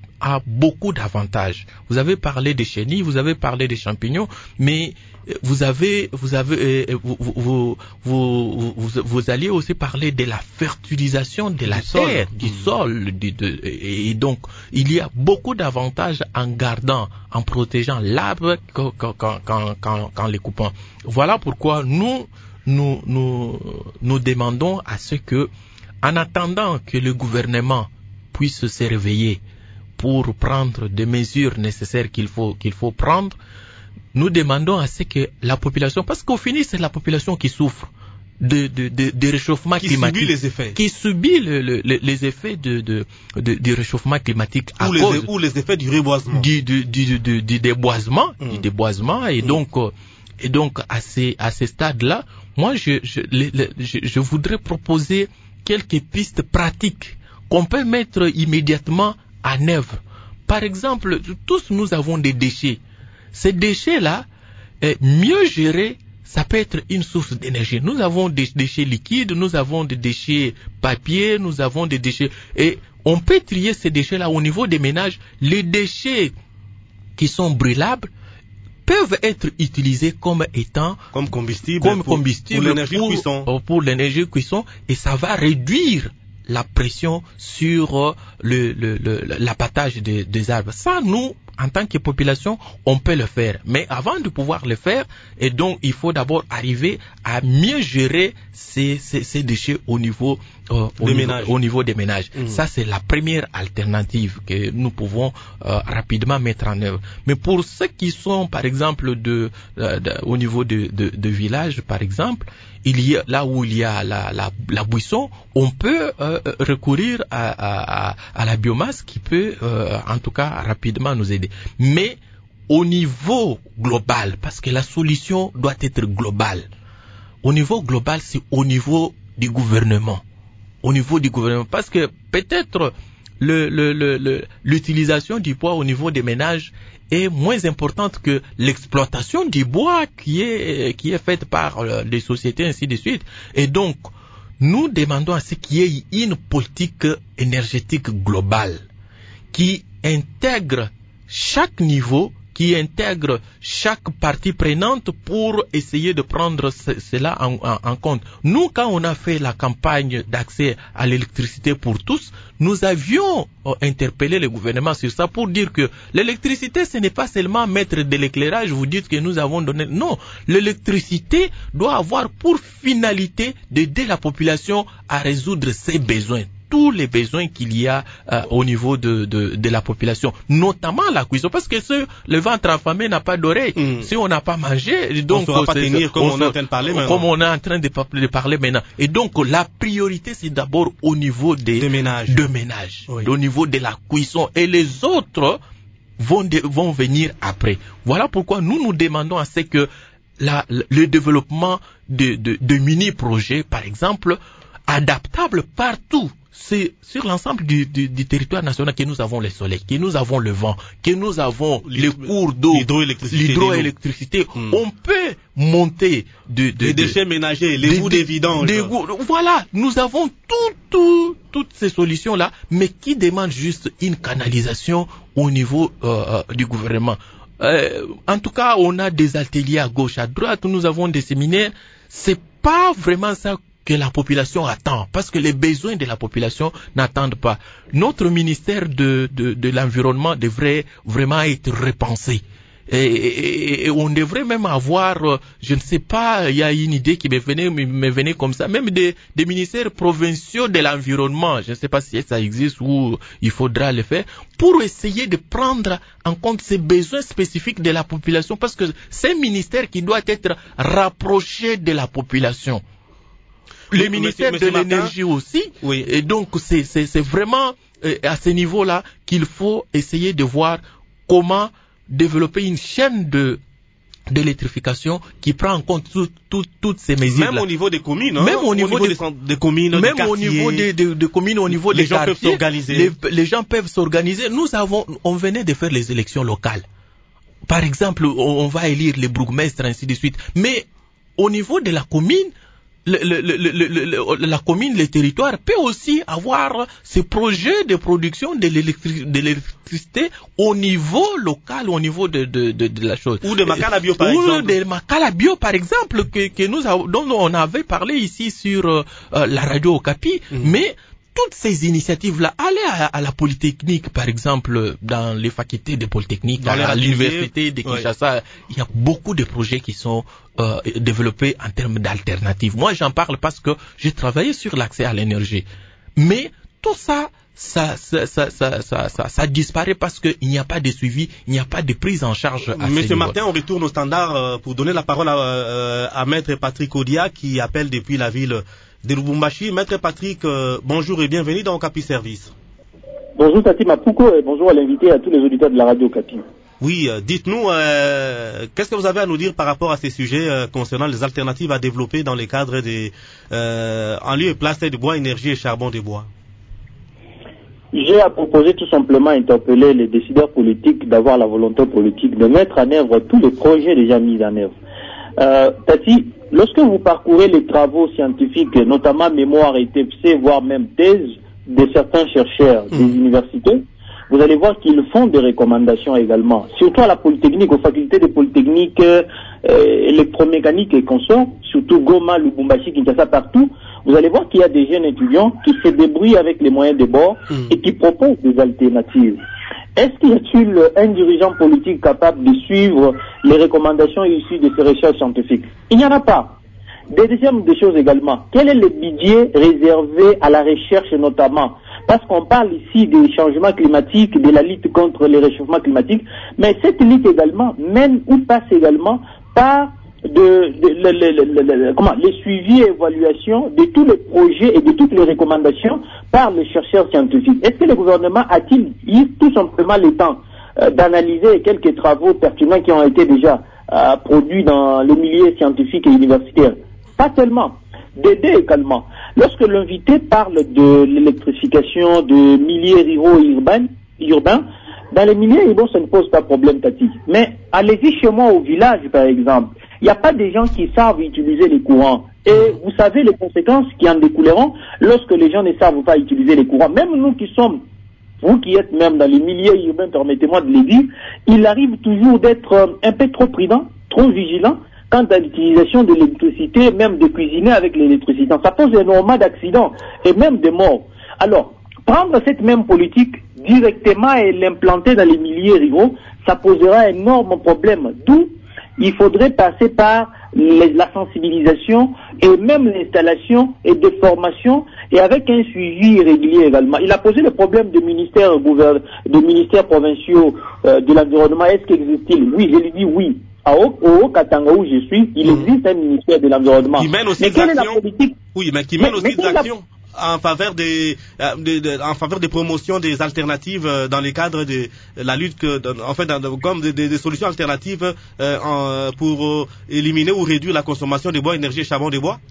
a beaucoup d'avantages. Vous avez parlé des chenilles, vous avez parlé des champignons, mais vous avez, vous avez, euh, vous, vous, vous, vous, vous alliez aussi parler de la fertilisation de la du terre, sol. du mmh. sol, du, de, et donc il y a beaucoup d'avantages en gardant, en protégeant l'arbre quand, quand, quand, quand, quand les coupant. Voilà pourquoi nous, nous, nous, nous demandons à ce que, en attendant que le gouvernement puisse se réveiller pour prendre des mesures nécessaires qu'il faut, qu'il faut prendre, nous demandons à ce que la population, parce qu'au final, c'est la population qui souffre de, de, de, de réchauffement qui climatique. Subit les effets. Qui subit le, le, le, les effets de, de, de, de réchauffement climatique à ou les, cause. Ou les effets du reboisement. Du, du, du, du, du déboisement. Mmh. Du déboisement. Et mmh. donc, euh, et donc, à ces, à ces stades-là, moi, je, je, le, le, je, je voudrais proposer quelques pistes pratiques qu'on peut mettre immédiatement en œuvre. Par exemple, tous nous avons des déchets. Ces déchets-là, euh, mieux gérés, ça peut être une source d'énergie. Nous avons des déchets liquides, nous avons des déchets papier, nous avons des déchets... Et on peut trier ces déchets-là au niveau des ménages. Les déchets qui sont brûlables peuvent être utilisés comme étant... Comme combustible, comme pour, combustible pour l'énergie pour, cuisson. Pour l'énergie cuisson. Et ça va réduire la pression sur le, le, le, l'abattage des, des arbres. Ça, nous, en tant que population, on peut le faire. Mais avant de pouvoir le faire, et donc il faut d'abord arriver à mieux gérer ces, ces, ces déchets au niveau, euh, au, niveau au niveau des ménages. Mmh. Ça, c'est la première alternative que nous pouvons euh, rapidement mettre en œuvre. Mais pour ceux qui sont, par exemple, de, de, de au niveau de, de, de villages, par exemple, il y a, là où il y a la, la, la buisson, on peut euh, recourir à, à, à la biomasse qui peut, euh, en tout cas, rapidement nous aider. Mais au niveau global, parce que la solution doit être globale. Au niveau global, c'est au niveau du gouvernement. Au niveau du gouvernement, parce que peut-être le, le, le, le, l'utilisation du bois au niveau des ménages est moins importante que l'exploitation du bois qui est, qui est faite par les sociétés, ainsi de suite. Et donc, nous demandons à ce qu'il y ait une politique énergétique globale qui intègre chaque niveau, qui intègre chaque partie prenante pour essayer de prendre ce, cela en, en, en compte. Nous, quand on a fait la campagne d'accès à l'électricité pour tous, nous avions euh, interpellé le gouvernement sur ça pour dire que l'électricité, ce n'est pas seulement mettre de l'éclairage, vous dites que nous avons donné... Non, l'électricité doit avoir pour finalité d'aider la population à résoudre ses besoins. Tous les besoins qu'il y a euh, au niveau de, de, de la population, notamment la cuisson, parce que ce, le ventre affamé n'a pas d'oreille. Mmh. Si on n'a pas mangé, donc on ne saura pas tenir comme on, on est en train de parler maintenant. Comme on est en train de, de parler maintenant. Et donc la priorité, c'est d'abord au niveau des de ménages, de ménage, oui. Au niveau de la cuisson, et les autres vont de, vont venir après. Voilà pourquoi nous nous demandons à ce que la, le développement de, de, de mini-projets, par exemple, adaptables partout. C'est sur l'ensemble du, du, du territoire national que nous avons le soleil, que nous avons le vent, que nous avons les cours d'eau, l'hydroélectricité. l'hydroélectricité. Mmh. On peut monter de, de, les déchets de, ménagers, les bouts des vidanges. Voilà, nous avons tout, tout, toutes ces solutions-là, mais qui demandent juste une canalisation au niveau euh, du gouvernement. Euh, en tout cas, on a des ateliers à gauche, à droite, nous avons des séminaires. C'est pas vraiment ça que la population attend, parce que les besoins de la population n'attendent pas. Notre ministère de, de, de l'environnement devrait vraiment être repensé. Et, et, et on devrait même avoir, je ne sais pas, il y a une idée qui me venait, me venait comme ça, même des, des ministères provinciaux de l'environnement, je ne sais pas si ça existe ou il faudra le faire, pour essayer de prendre en compte ces besoins spécifiques de la population, parce que c'est un ministère qui doit être rapproché de la population. Le oui, ministère monsieur, monsieur de l'énergie aussi, oui. Et donc c'est, c'est, c'est vraiment euh, à ce niveau-là qu'il faut essayer de voir comment développer une chaîne de d'électrification qui prend en compte tout, tout, toutes ces mesures. Même au niveau des communes, hein, même au, au niveau, niveau des, des, des communes, même des au niveau des, des, des communes, au niveau les des gens quartiers, peuvent s'organiser. Les, les gens peuvent s'organiser. Nous avons, on venait de faire les élections locales. Par exemple, on, on va élire les bourgmestres, ainsi de suite. Mais au niveau de la commune, Le, le, le, le, le, la commune, le territoire peut aussi avoir ces projets de production de, l'électri- de l'électricité au niveau local, au niveau de, de, de, de la chose. Ou de Makala Bio, par Ou exemple. Ou de Makala Bio, par exemple, que, que nous avons, dont on avait parlé ici sur euh, la radio Okapi. Mm-hmm. Mais toutes ces initiatives-là, aller à, à la Polytechnique, par exemple, dans les facultés de Polytechnique, dans à, à l'université de Kinshasa, ouais. Il y a beaucoup de projets qui sont euh, développés en termes d'alternatives. Moi, j'en parle parce que j'ai travaillé sur l'accès à l'énergie. Mais tout ça, ça, ça, ça, ça, ça, ça, ça disparaît parce qu'il n'y a pas de suivi, il n'y a pas de prise en charge. À Monsieur Martin, on retourne au standard euh, pour donner la parole à, euh, à Maître Patrick Odia qui appelle depuis la ville de Lubumbashi. Maître Patrick, euh, bonjour et bienvenue dans Okapi Service. Bonjour Tati Mapouko et bonjour à l'invité et à tous les auditeurs de la radio Okapi. Oui, euh, dites-nous, euh, qu'est-ce que vous avez à nous dire par rapport à ces sujets euh, concernant les alternatives à développer dans les cadres des, euh, en lieu et place de bois, énergie et charbon de bois? J'ai à proposer tout simplement interpeller les décideurs politiques d'avoir la volonté politique de mettre en œuvre tous les projets déjà mis en œuvre. Euh, Tati, lorsque vous parcourez les travaux scientifiques, notamment mémoire et T F C, voire même thèse de certains chercheurs mmh. des universités, vous allez voir qu'ils font des recommandations également, surtout à la Polytechnique, aux facultés de Polytechnique, euh, électromécanique et consorts, surtout Goma, Lubumbashi, Kinshasa, partout. Vous allez voir qu'il y a des jeunes étudiants qui se débrouillent avec les moyens de bord mmh. et qui proposent des alternatives. Est-ce qu'il y a-t-il un dirigeant politique capable de suivre les recommandations issues de ces recherches scientifiques? Il n'y en a pas. Deuxième des choses également, quel est le budget réservé à la recherche notamment? Parce qu'on parle ici des changements climatiques, de la lutte contre les réchauffements climatiques, mais cette lutte également mène ou passe également par de, de, de, de, de, de comment, les suivis et évaluations de tous les projets et de toutes les recommandations par les chercheurs scientifiques. Est-ce que le gouvernement a-t-il eu tout simplement le temps euh, d'analyser quelques travaux pertinents qui ont été déjà euh, produits dans les milieux scientifiques et universitaires? Pas tellement. D'aider également. Lorsque l'invité parle de l'électrification de milieux ruraux et urbains, urbains, dans les milieux urbains, ça ne pose pas de problème, Tati. Mais allez-y chez moi au village, par exemple. Il n'y a pas des gens qui savent utiliser les courants. Et vous savez les conséquences qui en découleront lorsque les gens ne savent pas utiliser les courants. Même nous qui sommes, vous qui êtes même dans les milieux urbains, permettez-moi de le dire, il arrive toujours d'être un peu trop prudent, trop vigilant, quant à l'utilisation de l'électricité, même de cuisiner avec l'électricité. Ça pose énormément d'accidents et même de morts. Alors, prendre cette même politique directement et l'implanter dans les milieux ruraux, ça posera un énorme problème. D'où il faudrait passer par les, la sensibilisation et même l'installation et des formations et avec un suivi régulier également. Il a posé le problème de ministères, de ministères provinciaux euh, de l'environnement. Est-ce qu'il existe-t-il? Oui, je lui dis oui. Au Haut-Katanga où je suis, il mmh. existe un ministère de l'environnement. Qui mène aussi mais des actions. Est la politique? Oui, mais qui mène mais, aussi mais des actions la... en faveur des, de, de, en faveur des promotions des alternatives dans les cadres de la lutte, que, en fait, dans, comme des, des solutions alternatives euh, en, pour euh, éliminer ou réduire la consommation de bois, énergie et charbon de bois.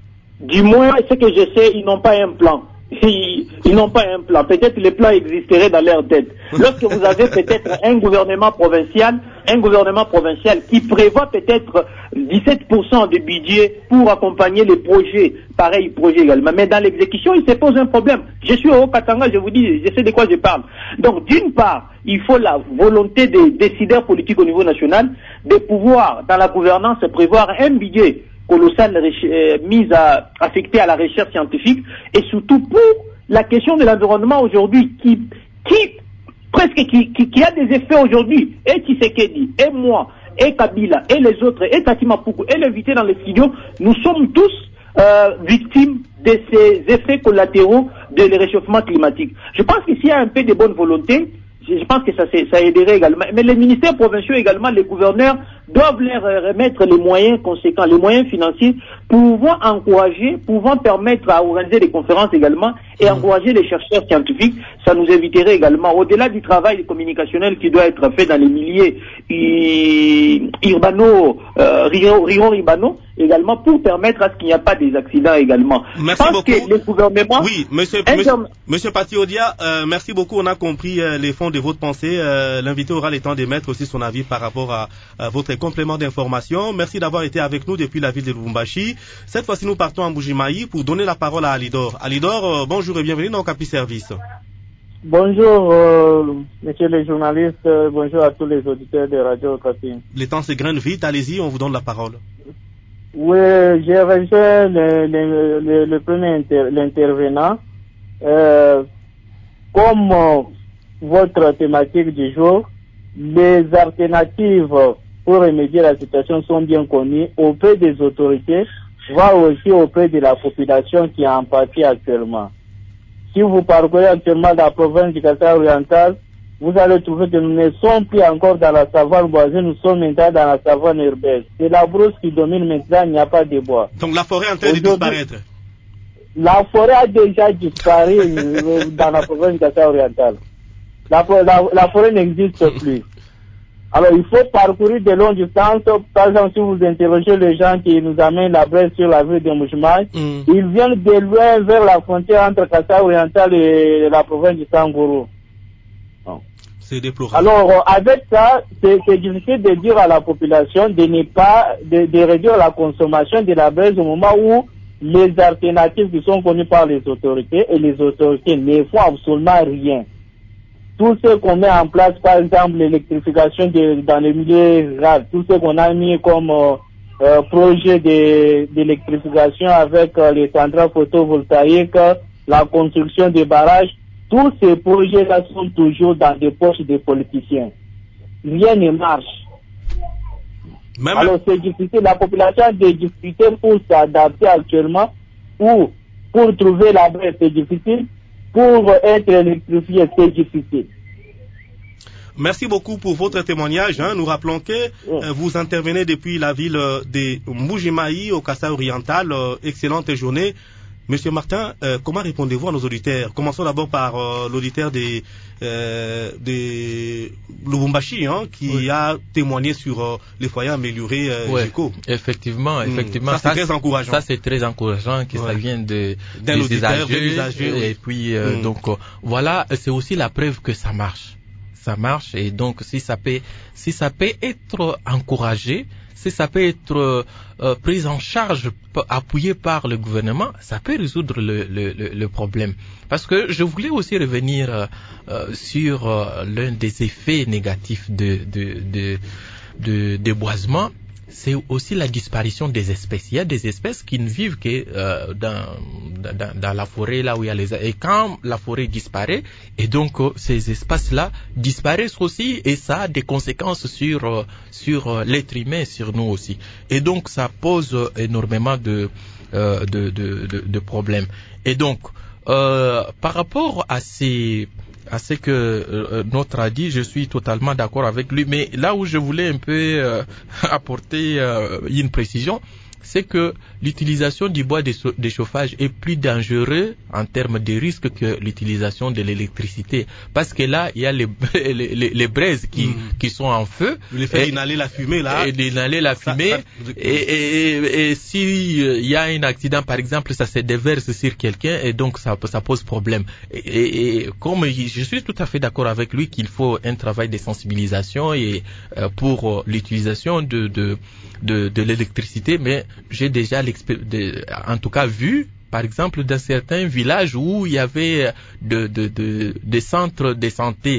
Du moins, ce que je sais, ils n'ont pas un plan. Ils, ils n'ont pas un plan. Peut-être les plans existeraient dans leur tête. Lorsque vous avez peut-être un gouvernement provincial, un gouvernement provincial qui prévoit peut-être dix-sept pour cent de budget pour accompagner les projets, pareil projet également. Mais dans l'exécution, il se pose un problème. Je suis au Haut-Katanga, je vous dis, je sais de quoi je parle. Donc, d'une part, il faut la volonté des décideurs politiques au niveau national de pouvoir, dans la gouvernance, prévoir un budget colossale euh, mise à, affectée à la recherche scientifique et surtout pour la question de l'environnement aujourd'hui qui, qui presque qui, qui, qui a des effets aujourd'hui. Et Tshisekedi, et moi, et Kabila, et les autres, et Tati Mapuku, et l'invité dans les studios, nous sommes tous euh, victimes de ces effets collatéraux de réchauffement climatique. Je pense que s'il y a un peu de bonne volonté, je pense que ça, ça aiderait également. Mais les ministères provinciaux également, les gouverneurs, doivent leur remettre les moyens conséquents, les moyens financiers, pouvant encourager, pouvant permettre à organiser des conférences également et mmh. encourager les chercheurs scientifiques. Ça nous éviterait également, au-delà du travail communicationnel qui doit être fait dans les milieux urbano, euh, Rio urbano, également pour permettre à ce qu'il n'y a pas des accidents également. Merci beaucoup. Que les gouvernements... Oui, monsieur, monsieur, monsieur Patiodia, euh, merci beaucoup. On a compris euh, les fonds de votre pensée. Euh, l'invité aura le temps d'émettre aussi son avis par rapport à, à votre complément d'information. Merci d'avoir été avec nous depuis la ville de Lubumbashi. Cette fois-ci, nous partons à Mbujimayi pour donner la parole à Alidor. Alidor, euh, bonjour et bienvenue dans Capi Service. Bonjour, euh, messieurs les journalistes. Euh, bonjour à tous les auditeurs de Radio Capi. Les temps s'égrènent vite. Allez-y, on vous donne la parole. Oui, j'ai rejoint le, le, le, le premier inter, l'intervenant. Euh, comme euh, votre thématique du jour, les alternatives pour remédier à la situation sont bien connues auprès des autorités, voire aussi auprès de la population qui est en partie actuellement. Si vous parcourez actuellement la province du Kasai oriental, vous allez trouver que nous ne sommes plus encore dans la savane boisée, nous sommes maintenant dans la savane urbaine. C'est la brousse qui domine maintenant, il n'y a pas de bois. Donc la forêt est en train de disparaître. La forêt a déjà disparu dans la province du Kasai oriental. La, la, la forêt n'existe plus. Alors il faut parcourir de longues distances. Par exemple, si vous interrogez les gens qui nous amènent la brèche sur la ville de Mbujimayi, mm. ils viennent de loin vers la frontière entre Kasai oriental et la province du Sangourou. C'est déplorable. Alors, avec ça, c'est, c'est difficile de dire à la population de ne pas, de, de réduire la consommation de la braise au moment où les alternatives qui sont connues par les autorités et les autorités ne font absolument rien. Tout ce qu'on met en place, par exemple, l'électrification de, dans les milieux ruraux, tout ce qu'on a mis comme euh, euh, projet de, d'électrification avec euh, les centrales photovoltaïques, la construction des barrages, tous ces projets-là sont toujours dans des poches des politiciens. Rien ne marche. Même Alors c'est difficile, la population a des difficultés pour s'adapter actuellement, ou pour trouver la brèche, c'est difficile, pour être électrifié, c'est difficile. Merci beaucoup pour votre témoignage. Hein. Nous rappelons que euh, vous intervenez depuis la ville de Mbujimayi au Kasai oriental. Euh, excellente journée. Monsieur Martin, euh, comment répondez-vous à nos auditeurs? Commençons d'abord par euh, l'auditeur des, euh, des Lubumbashi, hein, qui oui. a témoigné sur euh, les foyers améliorés euh, ouais, G I C O. Effectivement, effectivement. Mmh. Ça, c'est ça, très encourageant. Ça, c'est très encourageant que ouais. ça vienne de, D'un des auditeur, usagers. usagers, et oui. puis, euh, mmh. donc, euh, voilà, c'est aussi la preuve que ça marche. Ça marche, et donc, si ça peut, si ça peut être encouragé, si ça peut être euh, pris en charge, appuyé par le gouvernement, ça peut résoudre le, le, le problème. Parce que je voulais aussi revenir euh, sur euh, l'un des effets négatifs de, de, de, de, de boisement. C'est aussi la disparition des espèces. Il y a des espèces qui ne vivent que euh, dans, dans, dans la forêt, là où il y a les... Et quand la forêt disparaît, et donc euh, ces espaces-là disparaissent aussi, et ça a des conséquences sur, euh, sur euh, l'être humain, sur nous aussi. Et donc ça pose euh, énormément de, euh, de, de, de, de problèmes. Et donc, euh, par rapport à ces... à ce que euh, notre a dit, je suis totalement d'accord avec lui. Mais là où je voulais un peu euh, apporter euh, une précision, c'est que l'utilisation du bois de, de chauffage est plus dangereux en termes de risque que l'utilisation de l'électricité. Parce que là, il y a les, les, les, les braises qui, mmh. qui sont en feu. Le fait d'inhaler la fumée, là. Et d'inhaler la fumée. Ça, ça... Et, et, et, et si il euh, y a un accident, par exemple, ça se déverse sur quelqu'un et donc ça, ça pose problème. Et, et, et comme je suis tout à fait d'accord avec lui qu'il faut un travail de sensibilisation et euh, pour euh, l'utilisation de, de, de, de l'électricité, mais j'ai déjà de, en tout cas vu, par exemple, dans certains villages où il y avait de, de, de, des centres de santé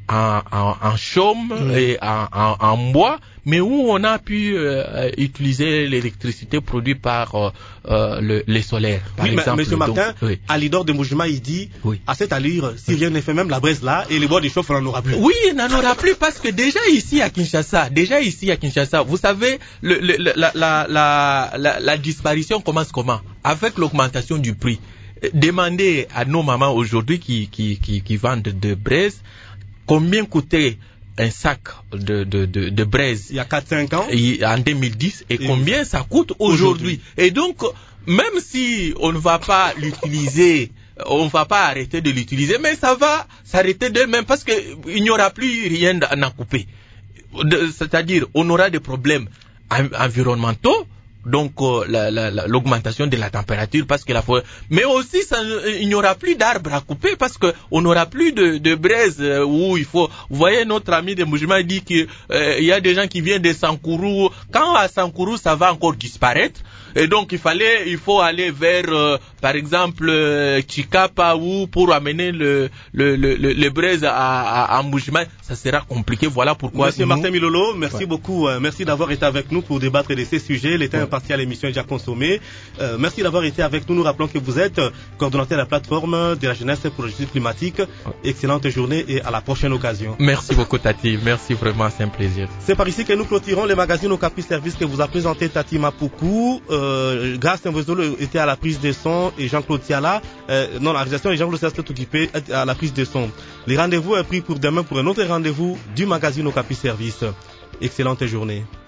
en, en, en chaume mmh. et en, en, en bois, mais où on a pu euh, utiliser l'électricité produite par euh, euh, le, les solaires. Par oui, exemple, mais Monsieur Martin, donc, oui. Alidor de Moujima, il dit, oui. à cette allure, si rien n'est fait, même la braise là, et les bois de chauffe, on n'en aura plus. Oui, on n'en aura plus parce que déjà ici à Kinshasa, déjà ici à Kinshasa, vous savez, le, le, la, la, la, la, la disparition commence comment? Avec l'augmentation du prix. Demandez à nos mamans aujourd'hui qui, qui, qui, qui vendent de braise, combien coûtait un sac de, de, de, de braise il y a quatre cinq ans en deux mille dix et, et combien ça coûte aujourd'hui. Et donc, même si on ne va pas l'utiliser, on ne va pas arrêter de l'utiliser, mais ça va s'arrêter de même parce qu'il n'y aura plus rien à couper. C'est-à-dire, on aura des problèmes environnementaux, donc euh, la, la, la, l'augmentation de la température parce que la forêt, mais aussi ça, il n'y aura plus d'arbres à couper parce que on n'aura plus de, de braise euh, où il faut. Vous voyez, notre ami de Moujima dit que euh, il y a des gens qui viennent de Sankourou. Quand à Sankourou ça va encore disparaître, et donc il fallait, il faut aller vers, euh, par exemple, euh, Chikapa ou pour amener le le le, le, le braise à, à, à Moujima, ça sera compliqué. Voilà pourquoi. Monsieur nous... Martin Milolo, merci ouais. beaucoup, euh, merci d'avoir été avec nous pour débattre de ces sujets. L'état ouais. à l'émission est déjà consommée. Euh, merci d'avoir été avec nous. Nous rappelons que vous êtes coordonnateur de la plateforme de la jeunesse pour la justice climatique. Excellente journée et à la prochaine occasion. Merci beaucoup Tati. Merci vraiment, c'est un plaisir. C'est par ici que nous clôturons les magazines Okapi Service que vous a présenté Tati Mapoukou. Euh, Grâce à Mvozolo était à la prise de son et Jean-Claude Tiala. Euh, non, la réalisation et Jean-Claude Tiala s'est occupé à la prise de son. Les rendez-vous est pris pour demain pour un autre rendez-vous du magazine Okapi Service. Excellente journée.